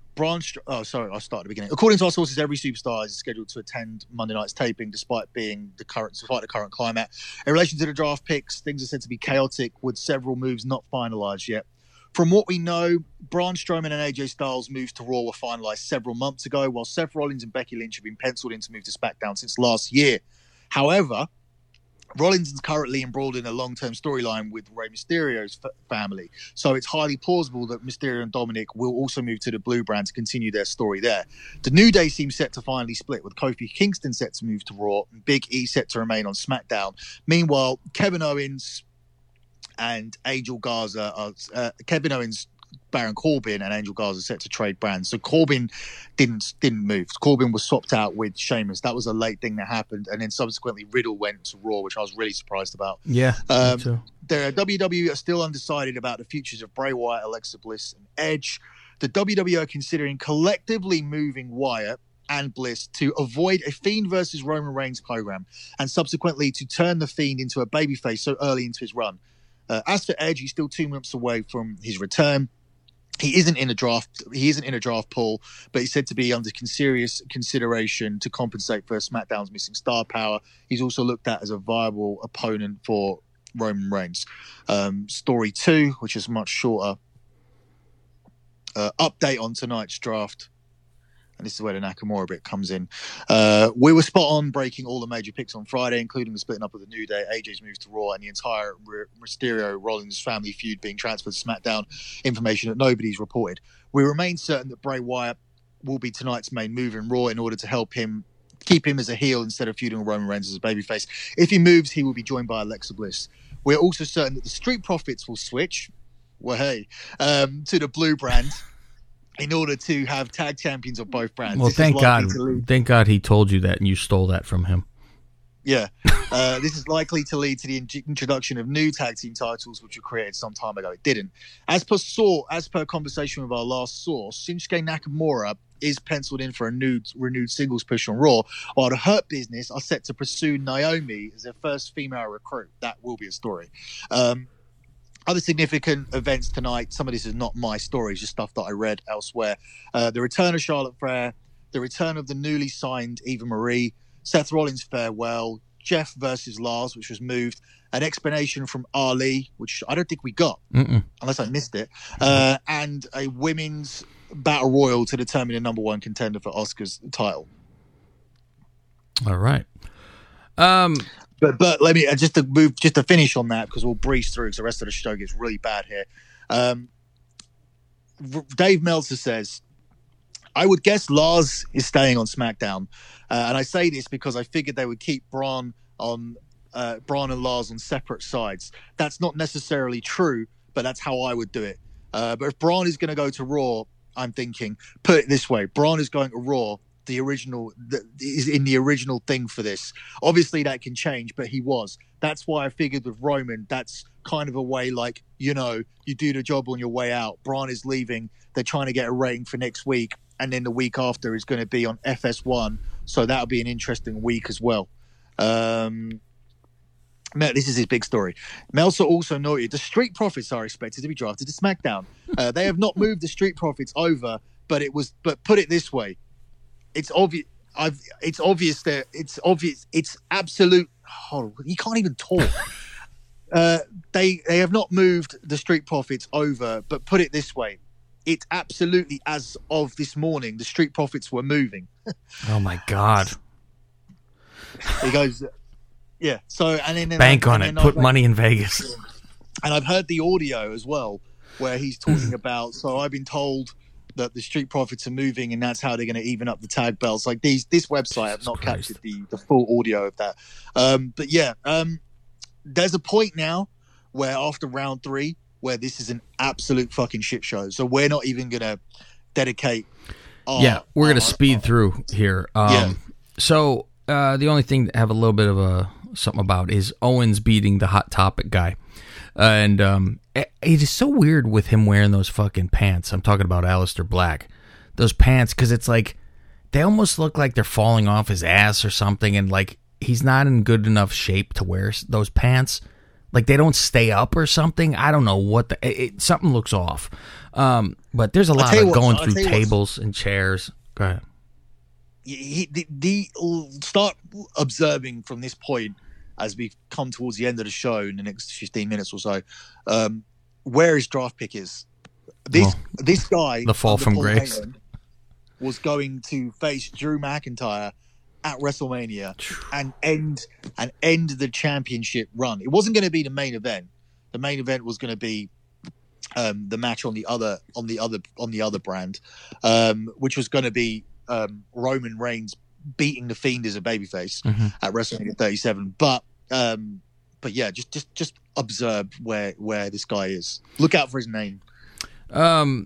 Braun, Str- oh, sorry, I'll start at the beginning. According to our sources, every superstar is scheduled to attend Monday night's taping, despite being the current, despite the current climate. In relation to the draft picks, things are said to be chaotic, with several moves not finalized yet. From what we know, Braun Strowman and A J Styles' moves to Raw were finalized several months ago, while Seth Rollins and Becky Lynch have been penciled in to move to SmackDown since last year. However, Rollins is currently embroiled in a long-term storyline with Rey Mysterio's f- family, so it's highly plausible that Mysterio and Dominic will also move to the Blue brand to continue their story there. The New Day seems set to finally split, with Kofi Kingston set to move to Raw and Big E set to remain on SmackDown. Meanwhile, Kevin Owens and Angel Garza are uh, Kevin Owens, Baron Corbin, and Angel Garza set to trade brands. So Corbin didn't didn't move. Corbin was swapped out with Sheamus. That was a late thing that happened, and then subsequently Riddle went to Raw, which I was really surprised about. Yeah, um, me too. The W W E are still undecided about the futures of Bray Wyatt, Alexa Bliss, and Edge. The W W E are considering collectively moving Wyatt and Bliss to avoid a Fiend versus Roman Reigns program, and subsequently to turn the Fiend into a babyface so early into his run. Uh, as for Edge, he's still two months away from his return. He isn't in a draft. He isn't in a draft pool, but he's said to be under serious consideration to compensate for SmackDown's missing star power. He's also looked at as a viable opponent for Roman Reigns. Um, story two, which is much shorter. Uh, update on tonight's draft. And this is where the Nakamura bit comes in. Uh, we were spot on breaking all the major picks on Friday, including the splitting up of the New Day, A J's move to Raw, and the entire R- Mysterio Rollins family feud being transferred to SmackDown, information that nobody's reported. We remain certain that Bray Wyatt will be tonight's main move in Raw in order to help him keep him as a heel instead of feuding with Roman Reigns as a babyface. If he moves, he will be joined by Alexa Bliss. We're also certain that the Street Profits will switch, well, hey, um, to the Blue brand, in order to have tag champions of both brands. Well, this thank God. Lead... Thank God he told you that and you stole that from him. Yeah. Uh, this is likely to lead to the in- introduction of new tag team titles, which were created some time ago. It didn't. As per saw, as per conversation with our last source, Shinsuke Nakamura is penciled in for a new, renewed singles push on Raw, while the Hurt Business are set to pursue Naomi as their first female recruit. That will be a story. Um, Other significant events tonight, some of this is not my story, it's just stuff that I read elsewhere. Uh, the return of Charlotte Flair, the return of the newly signed Eva Marie, Seth Rollins' farewell, Jeff versus Lars, which was moved, an explanation from Ali, which I don't think we got, Mm-mm. unless I missed it, uh, and a women's battle royal to determine the number one contender for Asuka's title. All right. Um... But but let me uh, just to move just to finish on that, because we'll breeze through because the rest of the show gets really bad here. Um, Dave Meltzer says, I would guess Lars is staying on SmackDown, uh, and I say this because I figured they would keep Braun on uh, Braun and Lars on separate sides. That's not necessarily true, but that's how I would do it. Uh, but if Braun is going to go to Raw, I'm thinking put it this way: Braun is going to Raw. The original the, is in the original thing for this. Obviously that can change, but he was. That's why I figured with Roman, that's kind of a way like, you know, you do the job on your way out. Braun is leaving. They're trying to get a rating for next week. And then the week after is going to be on F S one. So that'll be an interesting week as well. Um, this is his big story. Meltzer also noted the Street Profits are expected to be drafted to SmackDown. Uh, they have not moved the Street Profits over, but it was, but put it this way. It's obvious. I've. It's obvious that it's obvious. It's absolute. Oh, you can't even talk. uh, they they have not moved the Street Profits over, but put it this way, it's absolutely as of this morning, the Street Profits were moving. Oh my God! He goes, yeah. So and then bank and on then it. Put like, money in Vegas. And I've heard the audio as well, where he's talking about. So I've been told that the Street Profits are moving, and that's how they're going to even up the tag belts. Like these, this website have not Christ. captured the, the full audio of that. Um, but yeah, um, there's a point now where after round three, where this is an absolute fucking shit show. So we're not even going to dedicate. Our, yeah, we're going to our, speed our, through here. Um, yeah. So uh, the only thing to have a little bit of a something about is Owens beating the Hot Topic guy. Uh, and um, it, it is so weird with him wearing those fucking pants. I'm talking about Aleister Black. Those pants, because it's like, they almost look like they're falling off his ass or something, and like, he's not in good enough shape to wear those pants, Like they don't stay up or something. I don't know what the it, it, something looks off. Um, but there's a lot of what, going I'll through tables and chairs. Go ahead. He, the, the start observing from this point as we come towards the end of the show in the next fifteen minutes or so. Um, where his draft pick is. This well, this guy, the fall from Paul grace, Heyman, was going to face Drew McIntyre at WrestleMania and end and end the championship run. It wasn't going to be the main event. The main event was going to be um, the match on the other on the other on the other brand, um, which was going to be um, Roman Reigns beating the Fiend as a babyface mm-hmm. at WrestleMania thirty-seven. But um, but yeah, just just just observe where where this guy is. Look out for his name. Um.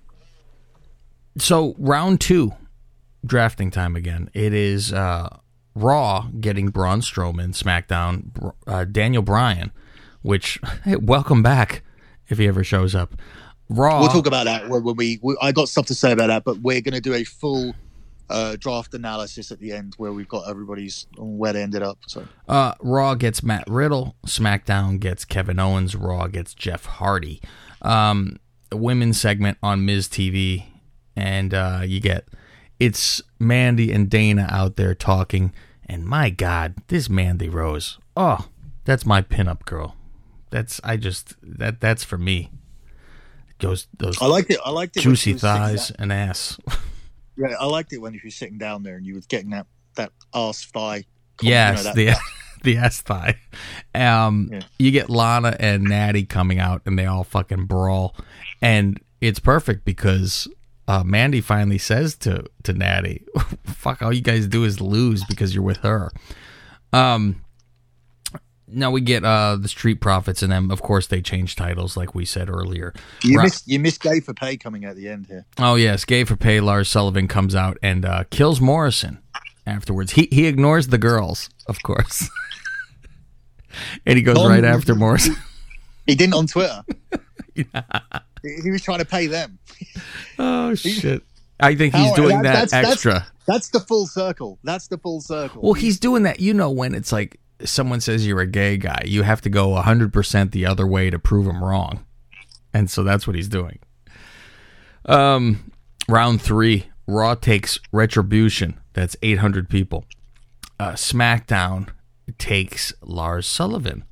So round two, drafting time again. It is uh, Raw getting Braun Strowman, SmackDown uh, Daniel Bryan, which hey, welcome back if he ever shows up. Raw. We'll talk about that when, when we, we. I got stuff to say about that, but we're going to do a full uh, draft analysis at the end where we've got everybody's on where they ended up. So uh, Raw gets Matt Riddle, SmackDown gets Kevin Owens, Raw gets Jeff Hardy. Um. Women's segment on Miz T V, and uh, you get it's Mandy and Dana out there talking, and my God, this Mandy Rose, oh, that's my pinup girl. That's I just that that's for me. It goes those. I liked it. I liked it. Juicy thighs and ass. Yeah, I liked it when you were sitting down there and you were getting that that ass thigh. Yes, you know, that, the the ass thigh. Um, yeah. You get Lana and Natty coming out, and they all fucking brawl. And it's perfect because uh, Mandy finally says to, to Natty, fuck, all you guys do is lose because you're with her. Um, now we get uh, the Street Profits, and then, of course, they change titles like we said earlier. You Ra- missed you missed Gay for Pay coming at the end here. Oh, yes, Gay for Pay. Lars Sullivan comes out and uh, kills Morrison afterwards. He, he ignores the girls, of course. And he goes on, right after Morrison. He didn't on Twitter. Yeah. He was trying to pay them. Oh, shit. I think he's How, doing that, that's, that extra. That's, that's the full circle. That's the full circle. Well, he's doing that. You know, when it's like someone says you're a gay guy, you have to go one hundred percent the other way to prove him wrong. And so that's what he's doing. Um, round three, Raw takes Retribution. That's eight hundred people. Uh, SmackDown takes Lars Sullivan.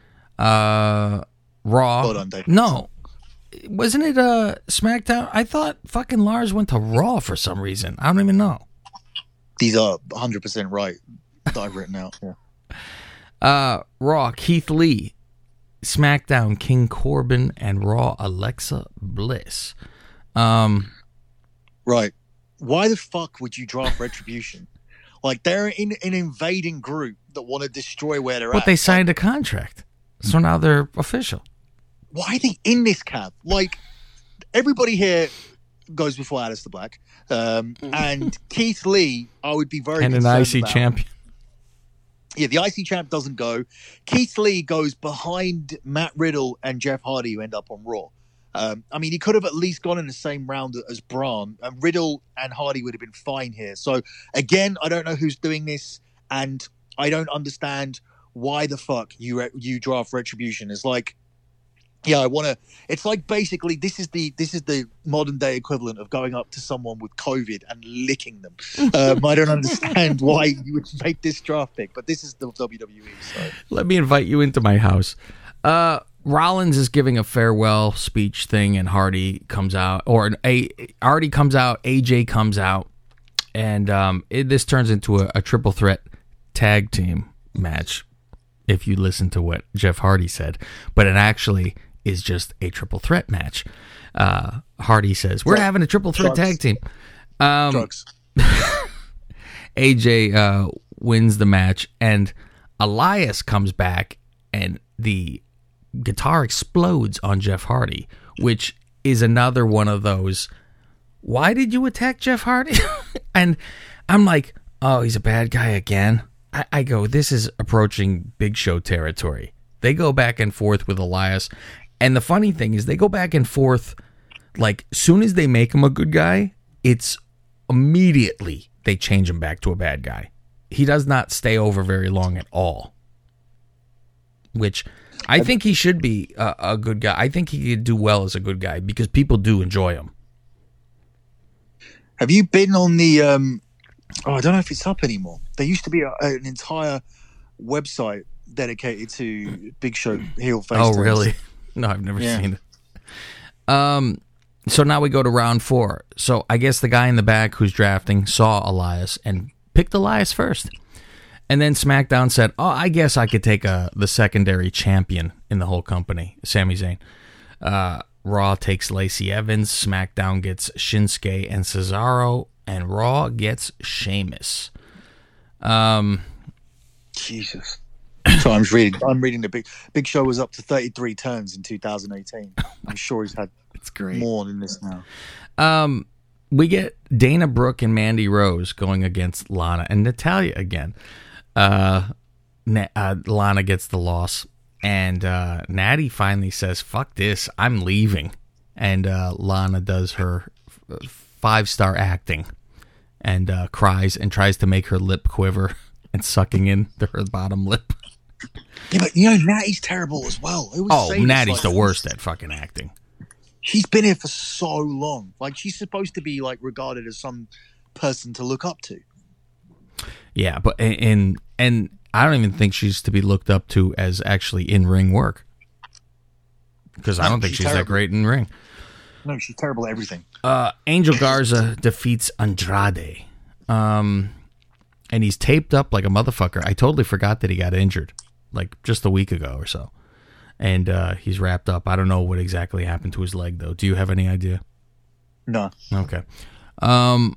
Uh, Raw. Hold on, Dave. No. Wasn't it uh, SmackDown? I thought fucking Lars went to Raw for some reason. I don't even know. These are one hundred percent right that I've written out. Yeah. Uh, Raw, Keith Lee. SmackDown, King Corbin. And Raw, Alexa Bliss. Um, right. Why the fuck would you draft Retribution? Like, they're in an invading group that want to destroy where they're but at. But they signed a contract. So now they're official. Why are they in this cab? Like, everybody here goes before Aleister Black. Um, and Keith Lee, I would be very And an I C champion. Yeah, the I C champ doesn't go. Keith Lee goes behind Matt Riddle and Jeff Hardy, who end up on Raw. Um, I mean, he could have at least gone in the same round as Braun. And Riddle and Hardy would have been fine here. So, again, I don't know who's doing this. And I don't understand why the fuck you you draft Retribution. It's like, yeah, I want to. It's like basically this is the this is the modern day equivalent of going up to someone with COVID and licking them. Um, I don't understand why you would make this draft pick, but this is the W W E. So let me invite you into my house. Uh, Rollins is giving a farewell speech thing, and Hardy comes out, or a Hardy comes out, A J comes out, and um, it, this turns into a, a triple threat tag team match. If you listen to what Jeff Hardy said, but it actually is just a triple threat match. Uh, Hardy says, we're having a triple threat Drugs. tag team. Um, Drugs. A J uh, wins the match, and Elias comes back, and the guitar explodes on Jeff Hardy, which is another one of those, why did you attack Jeff Hardy? And I'm like, oh, he's a bad guy again. I, I go, this is approaching Big Show territory. They go back and forth with Elias. And the funny thing is they go back and forth, like, soon as they make him a good guy, it's immediately they change him back to a bad guy. He does not stay over very long at all. Which, I think he should be a, a good guy. I think he could do well as a good guy because people do enjoy him. Have you been on the? Um, oh, I don't know if it's up anymore. There used to be a, an entire website dedicated to Big Show heel face. Oh, turns. really? No, I've never Yeah. seen it. Um, so now we go to round four. So I guess the guy in the back who's drafting saw Elias and picked Elias first. And then SmackDown said, oh, I guess I could take a, the secondary champion in the whole company, Sami Zayn. Uh, Raw takes Lacey Evans. SmackDown gets Shinsuke and Cesaro. And Raw gets Sheamus. Um, Jesus. So I'm reading. I'm reading the big Big Show was up to thirty-three turns in two thousand eighteen. I'm sure he's had it's great. more than this now. Um, we get Dana Brooke and Mandy Rose going against Lana and Natalya again. Uh, Na- uh Lana gets the loss, and uh, Natty finally says, "Fuck this, I'm leaving." And uh, Lana does her five star acting and uh, cries and tries to make her lip quiver and sucking in to her bottom lip. Yeah, but you know Natty's terrible as well. I always Oh, say this, Natty's like, the worst at fucking acting. She's been here for so long. Like she's supposed to be like regarded as some person to look up to. Yeah, but and and I don't even think she's to be looked up to as actually in ring work because I No, don't think she's she's, that terrible. great in ring. No, she's terrible at everything. Uh, Angel Garza defeats Andrade, um, and he's taped up like a motherfucker. I totally forgot that he got injured, like just a week ago or so, and uh, he's wrapped up. I don't know what exactly happened to his leg though. Do you have any idea? No. Okay. Um,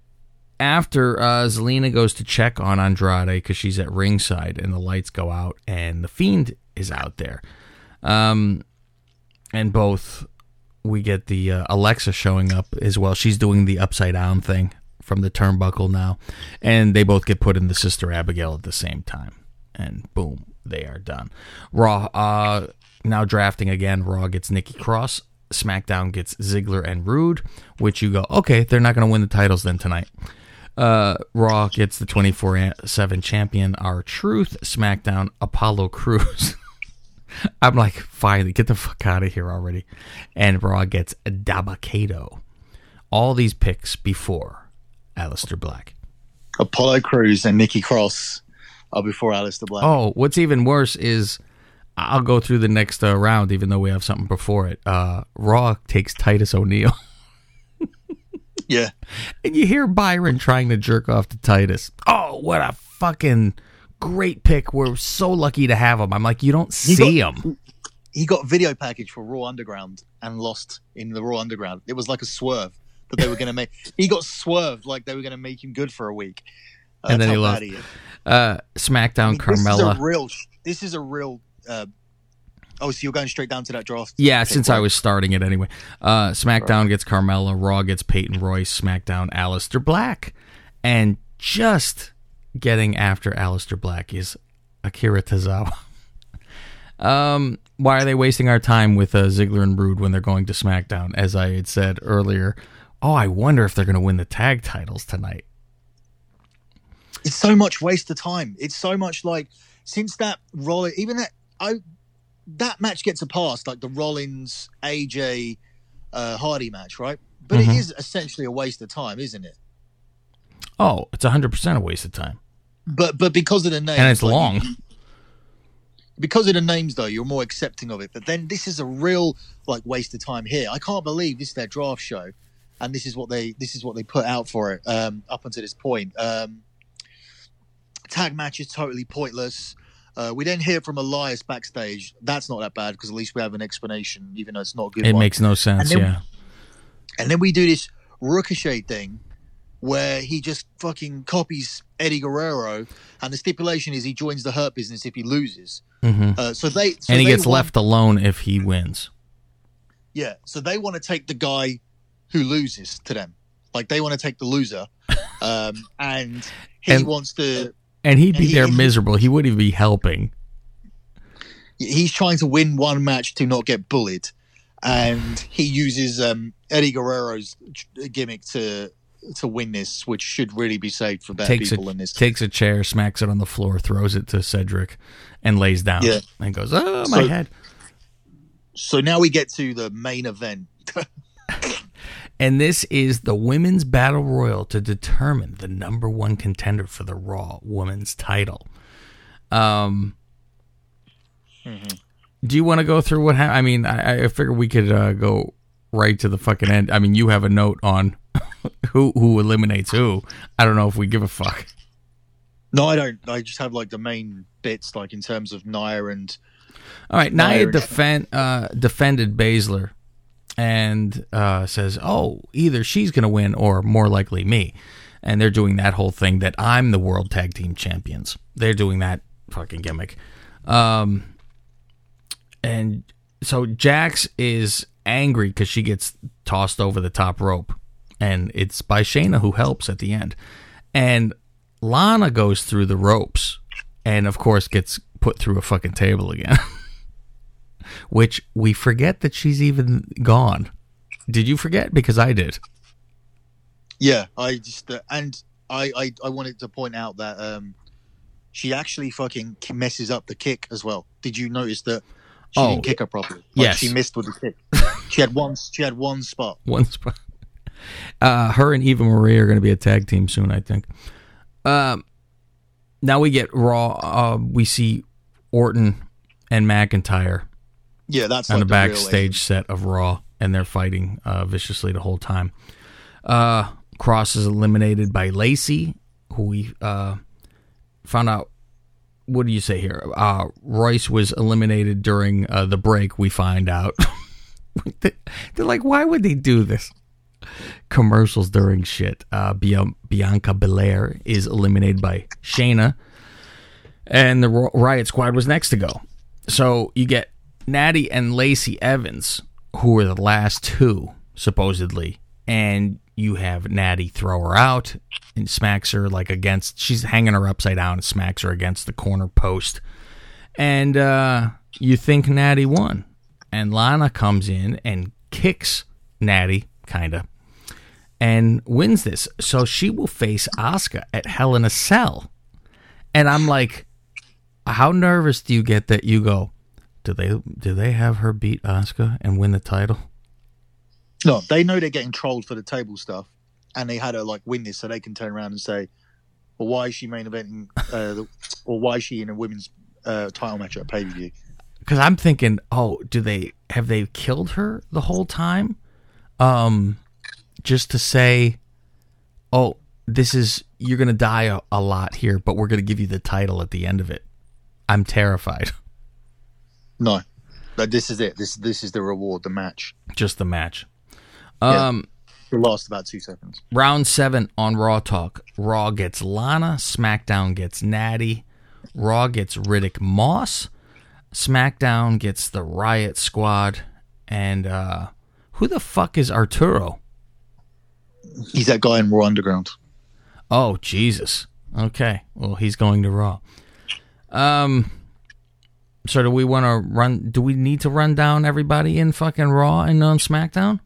after uh, Zelina goes to check on Andrade because she's at ringside and the lights go out and the Fiend is out there. Um, and both we get the uh, Alexa showing up as well. She's doing the upside down thing from the turnbuckle now. And they both get put in the Sister Abigail at the same time. And boom, they are done. Raw, uh, now drafting again. Raw gets Nikki Cross. SmackDown gets Ziggler and Rude, which you go, okay, they're not going to win the titles then tonight. Uh, Raw gets the twenty-four seven champion, R-Truth. SmackDown, Apollo Crews. I'm like, finally, get the fuck out of here already. And Raw gets Dabba-Kato. All these picks before Aleister Black. Apollo Crews and Nikki Cross are before Aleister Black. Oh, what's even worse is I'll go through the next uh, round, even though we have something before it. Uh, Raw takes Titus O'Neil. Yeah. And you hear Byron trying to jerk off to Titus. Oh, what a fucking great pick. We're so lucky to have him. I'm like, you don't He see got- him. He got a video package for Raw Underground and lost in the Raw Underground. It was like a swerve that they were going to make. He got swerved like they were going to make him good for a week. Uh, And then that's he how lost. bad is. Uh, SmackDown, I mean, This is Carmella. a real. This is a real. Uh, oh, so you're going straight down to that draft? Yeah, pick, since right? I was starting it anyway. Uh, SmackDown gets Carmella. Raw gets Peyton Royce. SmackDown, Aleister Black. And just getting after Aleister Black is Akira Tozawa. um, why are they wasting our time with uh, Ziggler and Rude when they're going to SmackDown? As I had said earlier, oh, I wonder if they're going to win the tag titles tonight. It's so much waste of time. It's so much like since that Rollins, even that I that match gets a pass, like the Rollins A J uh, Hardy match, right? But Mhm. it is essentially a waste of time, isn't it? Oh, it's one hundred percent a waste of time. But but because of the names, And it's like, long. because of the names, though, you're more accepting of it. But then this is a real like waste of time here. I can't believe this is their draft show, and this is what they this is what they put out for it um, up until this point. Um, tag match is totally pointless. Uh, we then hear from Elias backstage. That's not that bad because at least we have an explanation, even though it's not a good. It one. makes no sense, And then- yeah. And then we do this Ricochet thing where he just fucking copies Eddie Guerrero, and the stipulation is he joins the Hurt Business if he loses. hmm Uh, so they so and he they gets want- left alone if he wins. Yeah, so they want to take the guy who loses to them. Like they want to take the loser, um, and he And- wants to. And he'd be And he- there miserable. He wouldn't be helping. He's trying to win one match to not get bullied, and he uses um, Eddie Guerrero's gimmick to to win this, which should really be saved for better takes people a, in this. Takes a chair, smacks it on the floor, throws it to Cedric, and lays down. Yeah. And goes, oh, my so, head. So now we get to the main event. And this is the Women's Battle Royal to determine the number one contender for the Raw Women's title. Um, mm-hmm. Do you want to go through what happened? I mean, I, I figure we could uh, go right to the fucking end. I mean, you have a note on who who eliminates who. I don't know if we give a fuck. No, I don't. I just have like the main bits, like in terms of Nia and. All right, Nia, Nia defend uh, defended Baszler. And uh, says, oh, either she's going to win or more likely me. And they're doing that whole thing that I'm the World Tag Team Champions. They're doing that fucking gimmick. Um, and so Jax is angry because she gets tossed over the top rope. And it's by Shayna who helps at the end. And Lana goes through the ropes and, of course, gets put through a fucking table again. Which we forget that she's even gone. Did you forget? Because I did. Yeah, I just uh, and I, I I wanted to point out that um, she actually fucking messes up the kick as well. Did you notice that she oh, didn't kick her properly? Like, yes, she missed with the kick. She had one. She had one spot. One spot. Uh, her and Eva Marie are going to be a tag team soon, I think. Um, now we get Raw. Uh, we see Orton and McIntyre. Yeah, that's on like the backstage set of Raw, and they're fighting uh, viciously the whole time. Uh, Cross is eliminated by Lacey, who we uh, found out. What do you say here? Uh, Royce was eliminated during uh, the break. We find out. They're like, why would they do this? Commercials during shit. Uh, Bianca Belair is eliminated by Shayna, and the Riot Squad was next to go. So you get Natty and Lacey Evans, who were the last two, supposedly, and you have Natty throw her out and smacks her like against, she's hanging her upside down and smacks her against the corner post. And uh, you think Natty won. And Lana comes in and kicks Natty, kind of, and wins this. So she will face Asuka at Hell in a Cell. And I'm like, how nervous do you get that you go, Do they do they have her beat Asuka and win the title? No, they know they're getting trolled for the table stuff, and they had her like win this so they can turn around and say, "Well, why is she main eventing, uh, the, or why is she in a women's uh, title match at a pay per view?" Because I'm thinking, oh, do they have they killed her the whole time, um, just to say, oh, this is you're gonna die a, a lot here, but we're gonna give you the title at the end of it. I'm terrified. No, but this is it. This this is the reward, the match. Just the match. Um, yeah, it'll last about two seconds. Round seven on Raw Talk. Raw gets Lana. SmackDown gets Natty. Raw gets Riddick Moss. SmackDown gets the Riot Squad. And uh, who the fuck is Arturo? He's that guy in Raw Underground. Oh, Jesus. Okay. Well, he's going to Raw. Um... So do we want to run? Do we need to run down everybody in fucking Raw and on SmackDown?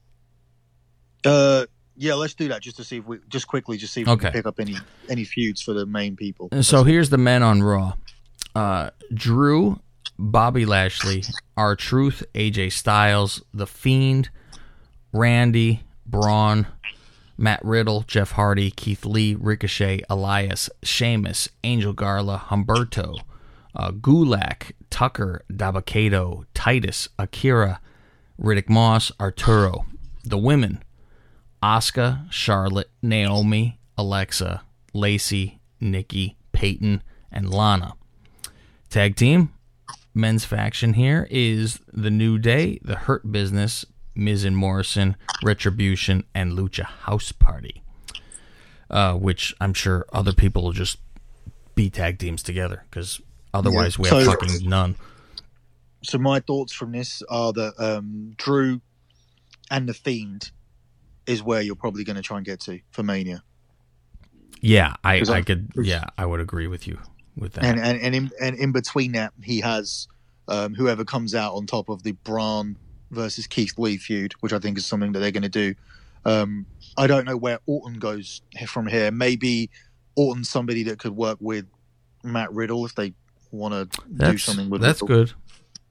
Uh, yeah, let's do that just to see if we just quickly just see if okay. we can pick up any any feuds for the main people. So here's the men on Raw: uh, Drew, Bobby Lashley, R-Truth, A J Styles, The Fiend, Randy, Braun, Matt Riddle, Jeff Hardy, Keith Lee, Ricochet, Elias, Sheamus, Angel Garza, Humberto. Uh, Gulak, Tucker, Dabba-Kato, Titus, Akira, Riddick Moss, Arturo. The women: Asuka, Charlotte, Naomi, Alexa, Lacey, Nikki, Peyton, and Lana. Tag team: men's faction here is The New Day, The Hurt Business, Miz and Morrison, Retribution, and Lucha House Party. Uh, which I'm sure other people will just be tag teams together because. Otherwise, yeah. we have so, fucking none. So my thoughts from this are that um, Drew and The Fiend is where you're probably going to try and get to for Mania. Yeah, I, I, I could. Yeah, I would agree with you with that. And and and in, and in between that, he has um, whoever comes out on top of the Braun versus Keith Lee feud, which I think is something that they're going to do. Um, I don't know where Orton goes from here. Maybe Orton's somebody that could work with Matt Riddle if they want to do something with that's Riddle. good.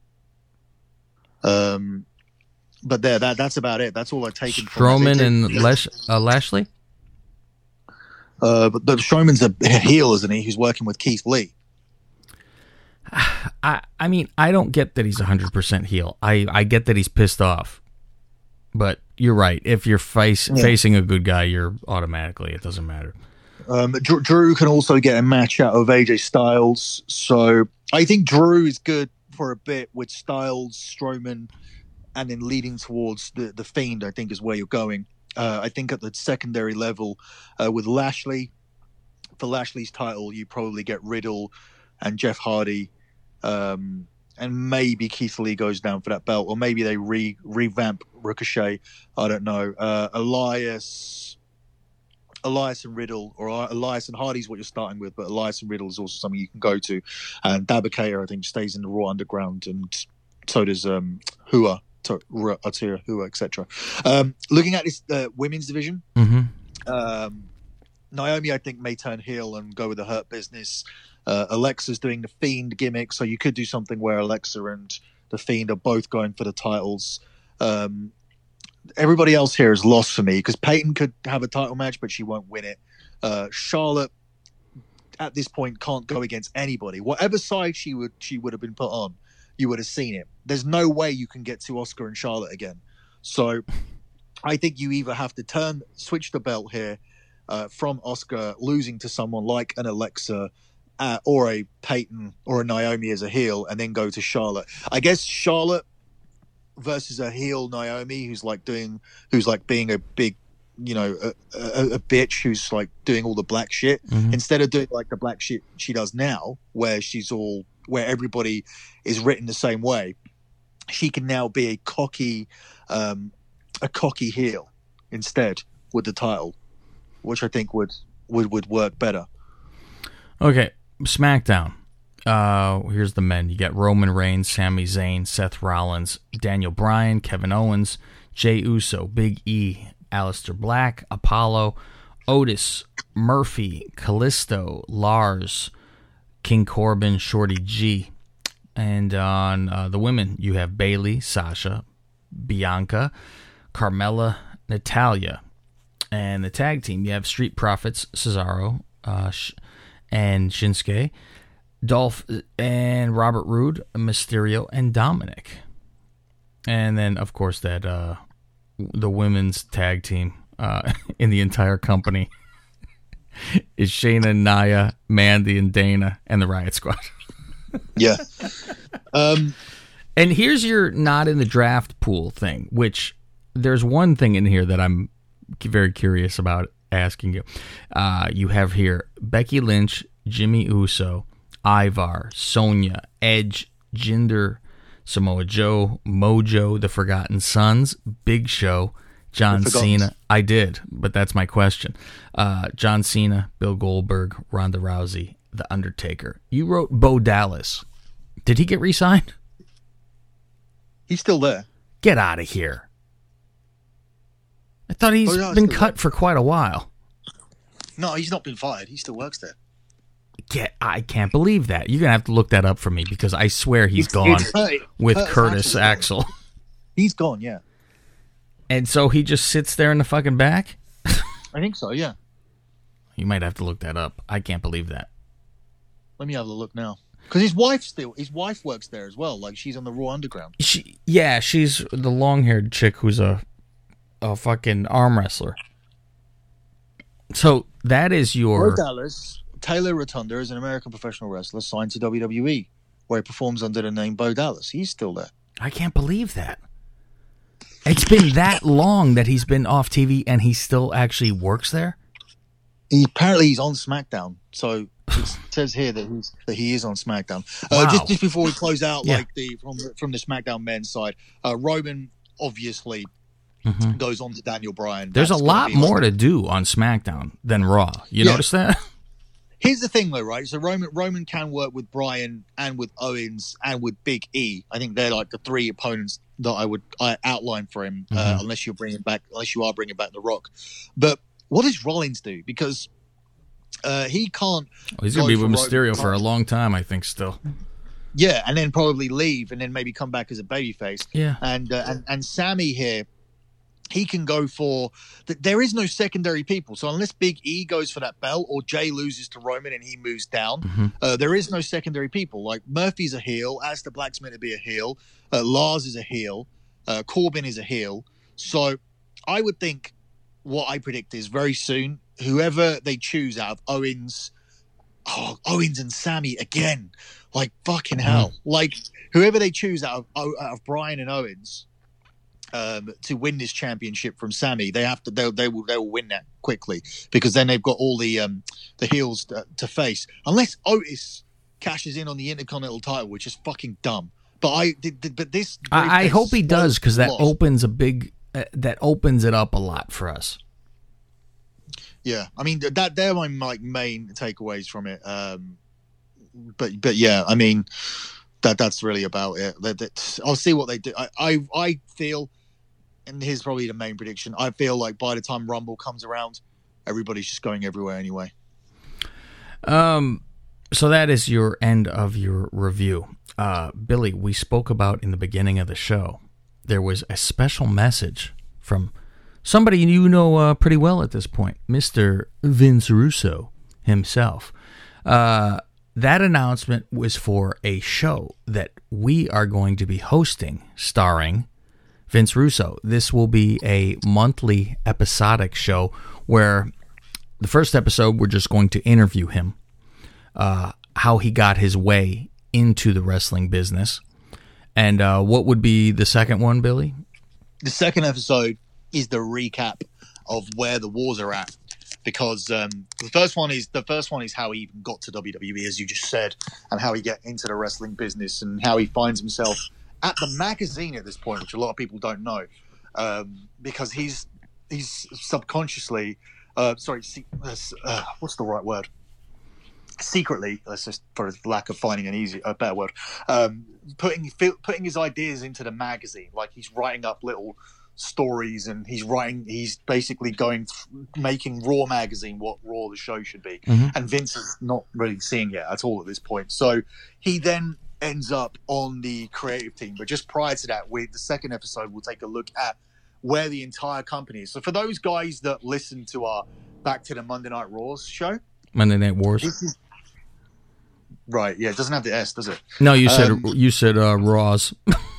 Um, but there, that that's about it. That's all I've taken. Strowman from and Lash, uh, Lashley. Uh, but, but Strowman's a heel, isn't he? Who's working with Keith Lee. I I mean, I don't get that he's one hundred percent heel. I, I get that he's pissed off. But you're right. If you're face, yeah. facing a good guy, you're automatically, it doesn't matter. Um, Drew, Drew can also get a match out of A J Styles. So I think Drew is good for a bit with Styles, Strowman, and then leading towards the, the Fiend, I think is where you're going. Uh, I think at the secondary level uh, with Lashley, for Lashley's title, you probably get Riddle and Jeff Hardy. Um, and maybe Keith Lee goes down for that belt, or maybe they re revamp Ricochet. I don't know. Uh, Elias, Elias and Riddle, or Elias and Hardy's what you're starting with, but Elias and Riddle is also something you can go to. And Dabba-Kato, I think, stays in the Raw Underground, and so does um, Hua, Atira, Hua, et cetera. Um, looking at this uh, women's division, mm-hmm. um, Naomi, I think, may turn heel and go with the Hurt Business. Uh, Alexa's doing the Fiend gimmick, so you could do something where Alexa and the Fiend are both going for the titles. Um, everybody else here is lost for me because Peyton could have a title match, but she won't win it. Uh, Charlotte, at this point, can't go against anybody. Whatever side she would she would have been put on, you would have seen it. There's no way you can get to Asuka and Charlotte again. So I think you either have to turn, switch the belt here uh, from Asuka losing to someone like an Alexa, Uh, or a Peyton or a Naomi as a heel, and then go to Charlotte. I guess Charlotte versus a heel Naomi who's like doing, who's like being a big, you know, a, a, a bitch who's like doing all the black shit mm-hmm. instead of doing like the black shit she does now, where she's all, where everybody is written the same way. She can now be a cocky, um, a cocky heel instead with the title, which I think would would would work better. Okay. SmackDown. Uh, here's the men. You got Roman Reigns, Sami Zayn, Seth Rollins, Daniel Bryan, Kevin Owens, Jey Uso, Big E, Aleister Black, Apollo, Otis, Murphy, Kalisto, Lars, King Corbin, Shorty G. And on uh, the women, you have Bayley, Sasha, Bianca, Carmella, Natalya. And the tag team, you have Street Profits, Cesaro, uh, sh- and Shinsuke, Dolph and Robert Roode, Mysterio, and Dominic. And then, of course, that uh, the women's tag team uh, in the entire company is Shayna, Nia, Mandy, and Dana, and the Riot Squad. Yeah. Um, and here's your not in the draft pool thing, which there's one thing in here that I'm very curious about asking you. Uh, you have here Becky Lynch, Jimmy Uso, Ivar, Sonya, Edge, Jinder, Samoa Joe, Mojo, The Forgotten Sons, Big Show, John Cena. I did, but that's my question. Uh, John Cena, Bill Goldberg, Ronda Rousey, The Undertaker. You wrote Bo Dallas. Did he get re-signed? He's still there. Get out of here. I thought he's oh, no, been cut there. for quite a while. No, he's not been fired. He still works there. Get, I can't believe that. You're going to have to look that up for me because I swear he's it's, gone it's, uh, with uh, Curtis Axel. He's gone, yeah. And so he just sits there in the fucking back? I think so, yeah. You might have to look that up. I can't believe that. Let me have a look now. Because his wife still, his wife works there as well. Like, she's on the Raw Underground. She, yeah, she's the long-haired chick who's a a fucking arm wrestler. So that is your... Bo Dallas, Taylor Rotunda is an American professional wrestler signed to W W E, where he performs under the name Bo Dallas. He's still there. I can't believe that. It's been that long that he's been off T V and he still actually works there? He, apparently he's on SmackDown. So it says here that he's that he is on SmackDown. Uh, wow. just, just before we close out, yeah. like the from, from the SmackDown men's side, uh, Roman obviously... Mm-hmm. goes on to Daniel Bryan. There's That's a lot more like, to do on SmackDown than Raw. You yeah. notice that? Here's the thing, though, right? So Roman Roman can work with Bryan and with Owens and with Big E. I think they're like the three opponents that I would I outline for him, mm-hmm. uh, unless you're bringing back, unless you are bringing back The Rock. But what does Rollins do? Because uh, he can't. Well, he's going to be with Mysterio for a long time, I think. Still. Yeah, and then probably leave, and then maybe come back as a babyface. Yeah, and uh, and and Sammy here. He can go for that. There is no secondary people. So unless Big E goes for that belt or Jay loses to Roman and he moves down, mm-hmm. uh, there is no secondary people. Like Murphy's a heel. Aleister Black's meant to be a heel. Uh, Lars is a heel. Uh, Corbin is a heel. So I would think what I predict is very soon, whoever they choose out of Owens, oh, Owens and Sammy again, like fucking hell. Mm-hmm. Like whoever they choose out of, out of Bryan and Owens, Um, to win this championship from Sammy, they have to. They, they will. They will win that quickly because then they've got all the um, the heels to, to face. Unless Otis cashes in on the Intercontinental title, which is fucking dumb. But I. But this. I, I hope he does because that lost. opens a big. Uh, that opens it up a lot for us. Yeah, I mean that. They're my like main takeaways from it. Um, but but yeah, I mean that that's really about it. That, that, I'll see what they do. I I, I feel. And here's probably the main prediction. I feel like by the time Rumble comes around, everybody's just going everywhere anyway. Um, so that is your end of your review. Uh, Billy, we spoke about in the beginning of the show, there was a special message from somebody you know uh, pretty well at this point, Mister Vince Russo himself. Uh, that announcement was for a show that we are going to be hosting, starring Vince Russo. This will be a monthly episodic show where the first episode we're just going to interview him, uh, how he got his way into the wrestling business. And uh, what would be the second one, Billy? The second episode is the recap of where the wars are at, because um, the first one is the first one is how he even got to W W E, as you just said, and how he got into the wrestling business and how he finds himself at the magazine at this point, which a lot of people don't know, um, because he's he's subconsciously, uh, sorry, se- uh, what's the right word? Secretly, let's just for lack of finding an easy, a better word, um, putting putting his ideas into the magazine. Like he's writing up little stories, and he's writing. He's basically going making Raw magazine what Raw the show should be, mm-hmm. and Vince is not really seeing it at all at this point. So he then ends up on the creative team. But just prior to that, with the second episode, we'll take a look at where the entire company is. So for those guys that listen to our Back to the Monday Night Raws show, Monday Night Wars, this is, right? Yeah, it doesn't have the S, does it? No, you said um, you said uh, Raws.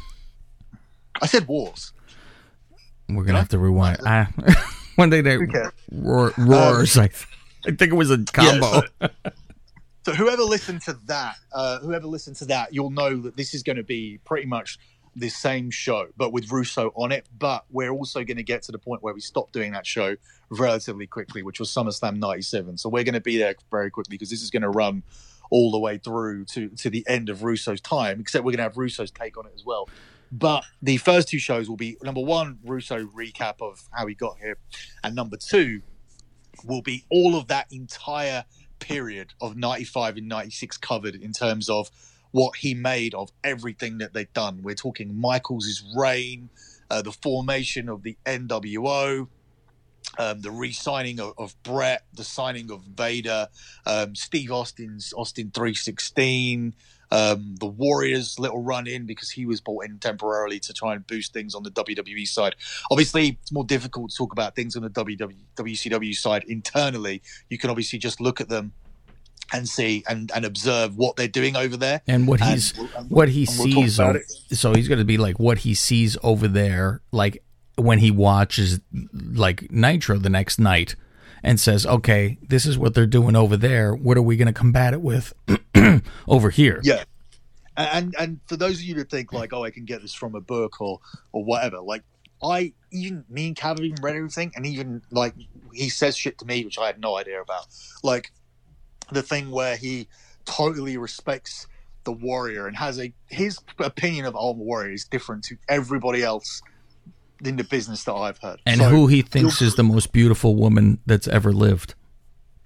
I said Wars. We're gonna have to rewind. I, Monday Night okay. roar, Roars. Um, I, I think it was a combo. Yeah, so, So whoever listened to that, uh, whoever listened to that, you'll know that this is going to be pretty much the same show, but with Russo on it. But we're also going to get to the point where we stop doing that show relatively quickly, which was SummerSlam ninety-seven. So we're going to be there very quickly because this is going to run all the way through to, to the end of Russo's time, except we're going to have Russo's take on it as well. But the first two shows will be, number one, Russo recap of how he got here. And number two will be all of that entire period of ninety-five and ninety-six covered in terms of what he made of everything that they've done. We're talking Michaels' reign, uh, the formation of the N W O, um, the re-signing of, of Brett, the signing of Vader, um, Steve Austin's Austin three sixteen, um, the Warriors' little run in because he was brought in temporarily to try and boost things on the W W E side. Obviously, it's more difficult to talk about things on the W C W side internally. You can obviously just look at them and see and, and observe what they're doing over there and what he's and, and, what he we'll sees. Over, so he's going to be like what he sees over there, like when he watches like Nitro the next night and says, "Okay, this is what they're doing over there. What are we going to combat it with over here?" Yeah. And and for those of you that think like, oh, I can get this from a book or or whatever, like I even me and Cav have even read everything, and even like he says shit to me which I had no idea about, like the thing where he totally respects the Warrior and has a his opinion of Ultimate Warrior is different to everybody else in the business that I've heard, and so, who he thinks is the most beautiful woman that's ever lived.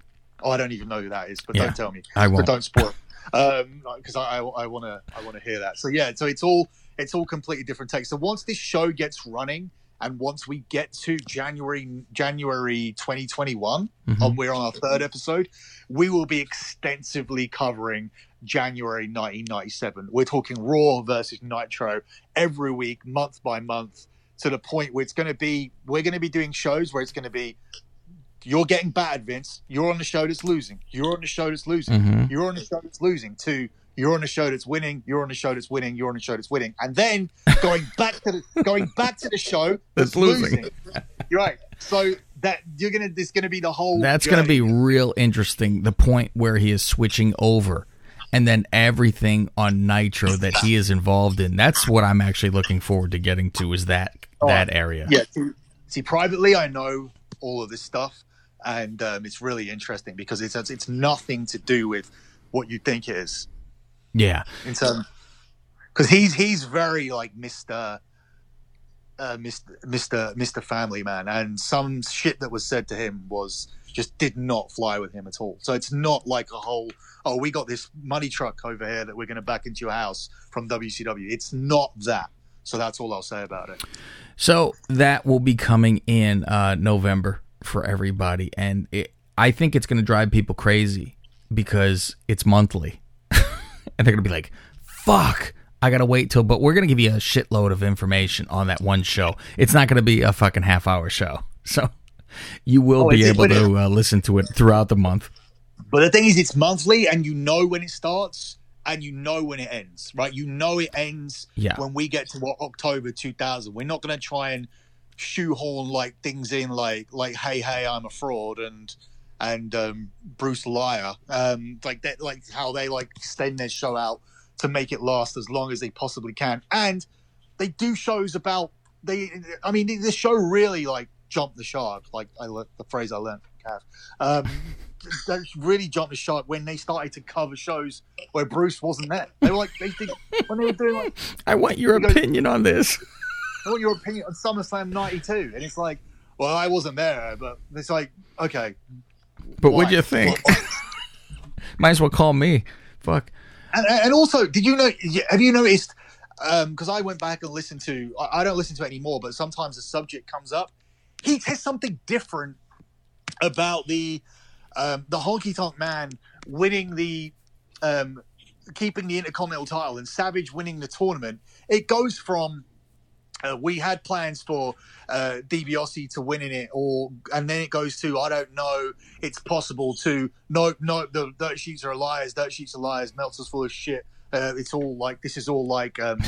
Oh, I don't even know who that is, but Yeah, don't tell me. I won't. But don't spoil it. Um, because I, I want to, I want to hear that. So yeah, so it's all, it's all completely different takes. So once this show gets running, and once we get to January, January twenty twenty-one, Mm-hmm. and we're on our third episode, we will be extensively covering January nineteen ninety-seven. We're talking Raw versus Nitro every week, month by month, to the point where it's going to be, we're going to be doing shows where it's going to be, you're getting battered, Vince. You're on the show that's losing. You're on the show that's losing. Mhm. You're on the show that's losing. To you're on the show that's winning. You're on the show that's winning. You're on the show that's winning. And then going back to the going back to the show that's, That's losing. losing. You're right. So that you're gonna there's gonna be the whole. That's going to be journey. real interesting. The point where he is switching over, and then everything on Nitro that he is involved in. That's what I'm actually looking forward to getting to. Is that Oh, that area? Yeah. See, see, privately, I know all of this stuff, and um, it's really interesting because it's it's nothing to do with what you think it is. Yeah. In terms, because he's he's very like Mister Uh, Mister Mister Mister Family Man, and some shit that was said to him was just did not fly with him at all. So it's not like a whole, oh, we got this money truck over here that we're going to back into your house from W C W. It's not that. So that's all I'll say about it. So that will be coming in uh, November for everybody, and it, I think it's going to drive people crazy because it's monthly, and they're going to be like, "Fuck, I got to wait till." But we're going to give you a shitload of information on that one show. It's not going to be a fucking half-hour show, so you will Oh, be it's- able but it- to uh, listen to it throughout the month. But the thing is, it's monthly, and you know when it starts, and you know when it ends, right? You know it ends Yeah. when we get to what, October two thousand. We're not going to try and shoehorn like things in, like like hey hey I'm a fraud and and um, Bruce a liar, um, like that, like how they like extend their show out to make it last as long as they possibly can, and they do shows about they. I mean, this show really like jumped the shark. Like I learned the phrase I learned from Cav. Um, that really jumped the shark when they started to cover shows where Bruce wasn't there. They were like they did when they were doing like. I want your You go- opinion on this. I want your opinion on SummerSlam ninety-two, and it's like, well, I wasn't there, but it's like, okay, But why? what'd you think? Might as well call me. Fuck. And, and also, did you know? Have you noticed? Because I went back and listened to. I I don't listen to it anymore, but sometimes the subject comes up. He says something different about the um, the Honky Tonk Man winning the um, keeping the Intercontinental title and Savage winning the tournament. It goes from uh, we had plans for uh, DiBiase to winning it, or and then it goes to I don't know, it's possible to no no the dirt sheets are liars, dirt sheets are liars, Meltzer's full of shit. Uh, it's all like this is all like um,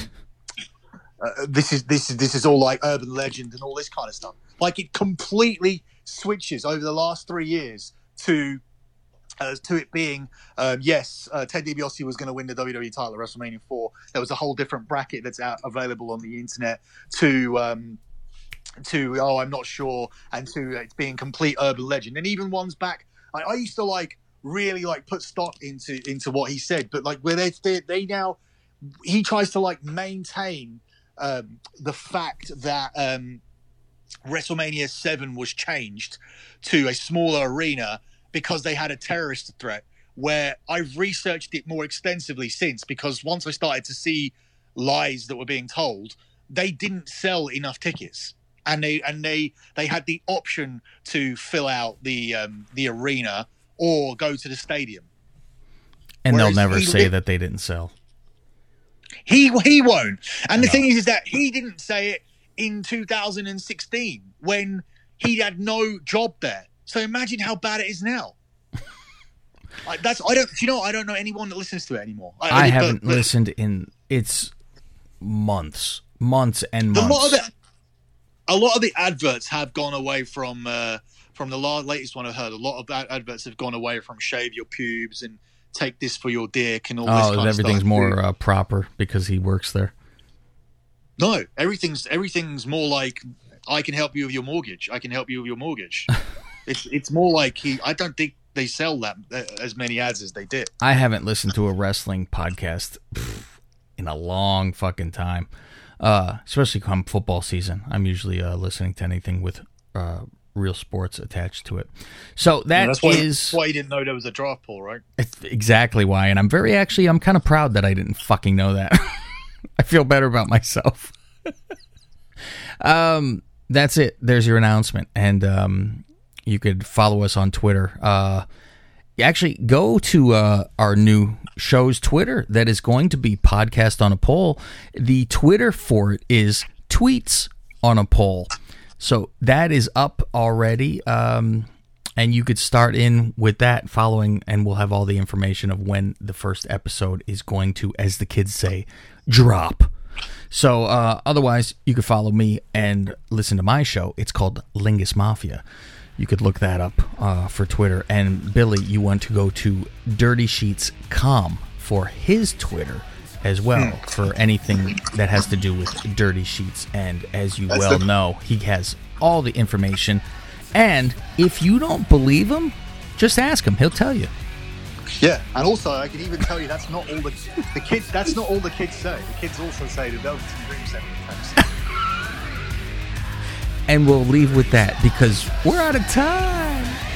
uh, this is this is this is all like urban legend and all this kind of stuff. Like it completely switches over the last three years to uh, to it being um, yes, uh, Ted DiBiase was going to win the W W E title at WrestleMania four. There was a whole different bracket that's out available on the internet to um, to oh I'm not sure, and to it's being complete urban legend. And even ones back, I, I used to like really like put stock into into what he said, but like where they they, they now he tries to like maintain um, the fact that um, WrestleMania seven was changed to a smaller arena because they had a terrorist threat, where I've researched it more extensively since, because once I started to see lies that were being told, they didn't sell enough tickets. And they and they, they had the option to fill out the um, the arena or go to the stadium. And Whereas they'll never he say did- that they didn't sell. He he won't. And the No. thing is, is that he didn't say it in two thousand sixteen when he had no job there. So imagine how bad it is now. Like that's I don't. You know, I don't know anyone that listens to it anymore. I, but- haven't but listened in it's months, months and A months. lot of the, a lot of the adverts have gone away from uh, from the la- latest one I heard. A lot of ad- adverts have gone away from shave your pubes and take this for your dick and all this oh, kind of stuff. everything's more uh, proper because he works there. No, everything's everything's more like I can help you with your mortgage. I can help you with your mortgage. it's it's more like he. I don't think they sell that uh, as many ads as they did. I haven't listened to a wrestling podcast pff, in a long fucking time, uh, especially come football season. I'm usually uh, listening to anything with uh, real sports attached to it. So that yeah, that's why, is that's why you didn't know there was a draft pool, right? It's exactly why, and I'm very actually I'm kind of proud that I didn't fucking know that. I feel better about myself. um, that's it. There's your announcement, and um, you could follow us on Twitter. Uh, actually, go to uh, our new show's Twitter that is going to be Podcast on a Pole. The Twitter for it is Tweets on a Pole. So that is up already, um, and you could start in with that following, and we'll have all the information of when the first episode is going to, as the kids say, drop. So uh, otherwise, you could follow me and listen to my show. It's called Lingus Mafia. You could look that up uh, for Twitter. And Billy, you want to go to dirty sheets dot com for his Twitter as well, hmm. for anything that has to do with Dirty Sheets. And as you That's well the- know, he has all the information. And if you don't believe him, just ask him. He'll tell you. Yeah, and also I can even tell you that's not all the the kids. That's not all the kids say. The kids also say the Velveteen Dream seventy times. And we'll leave with that because we're out of time.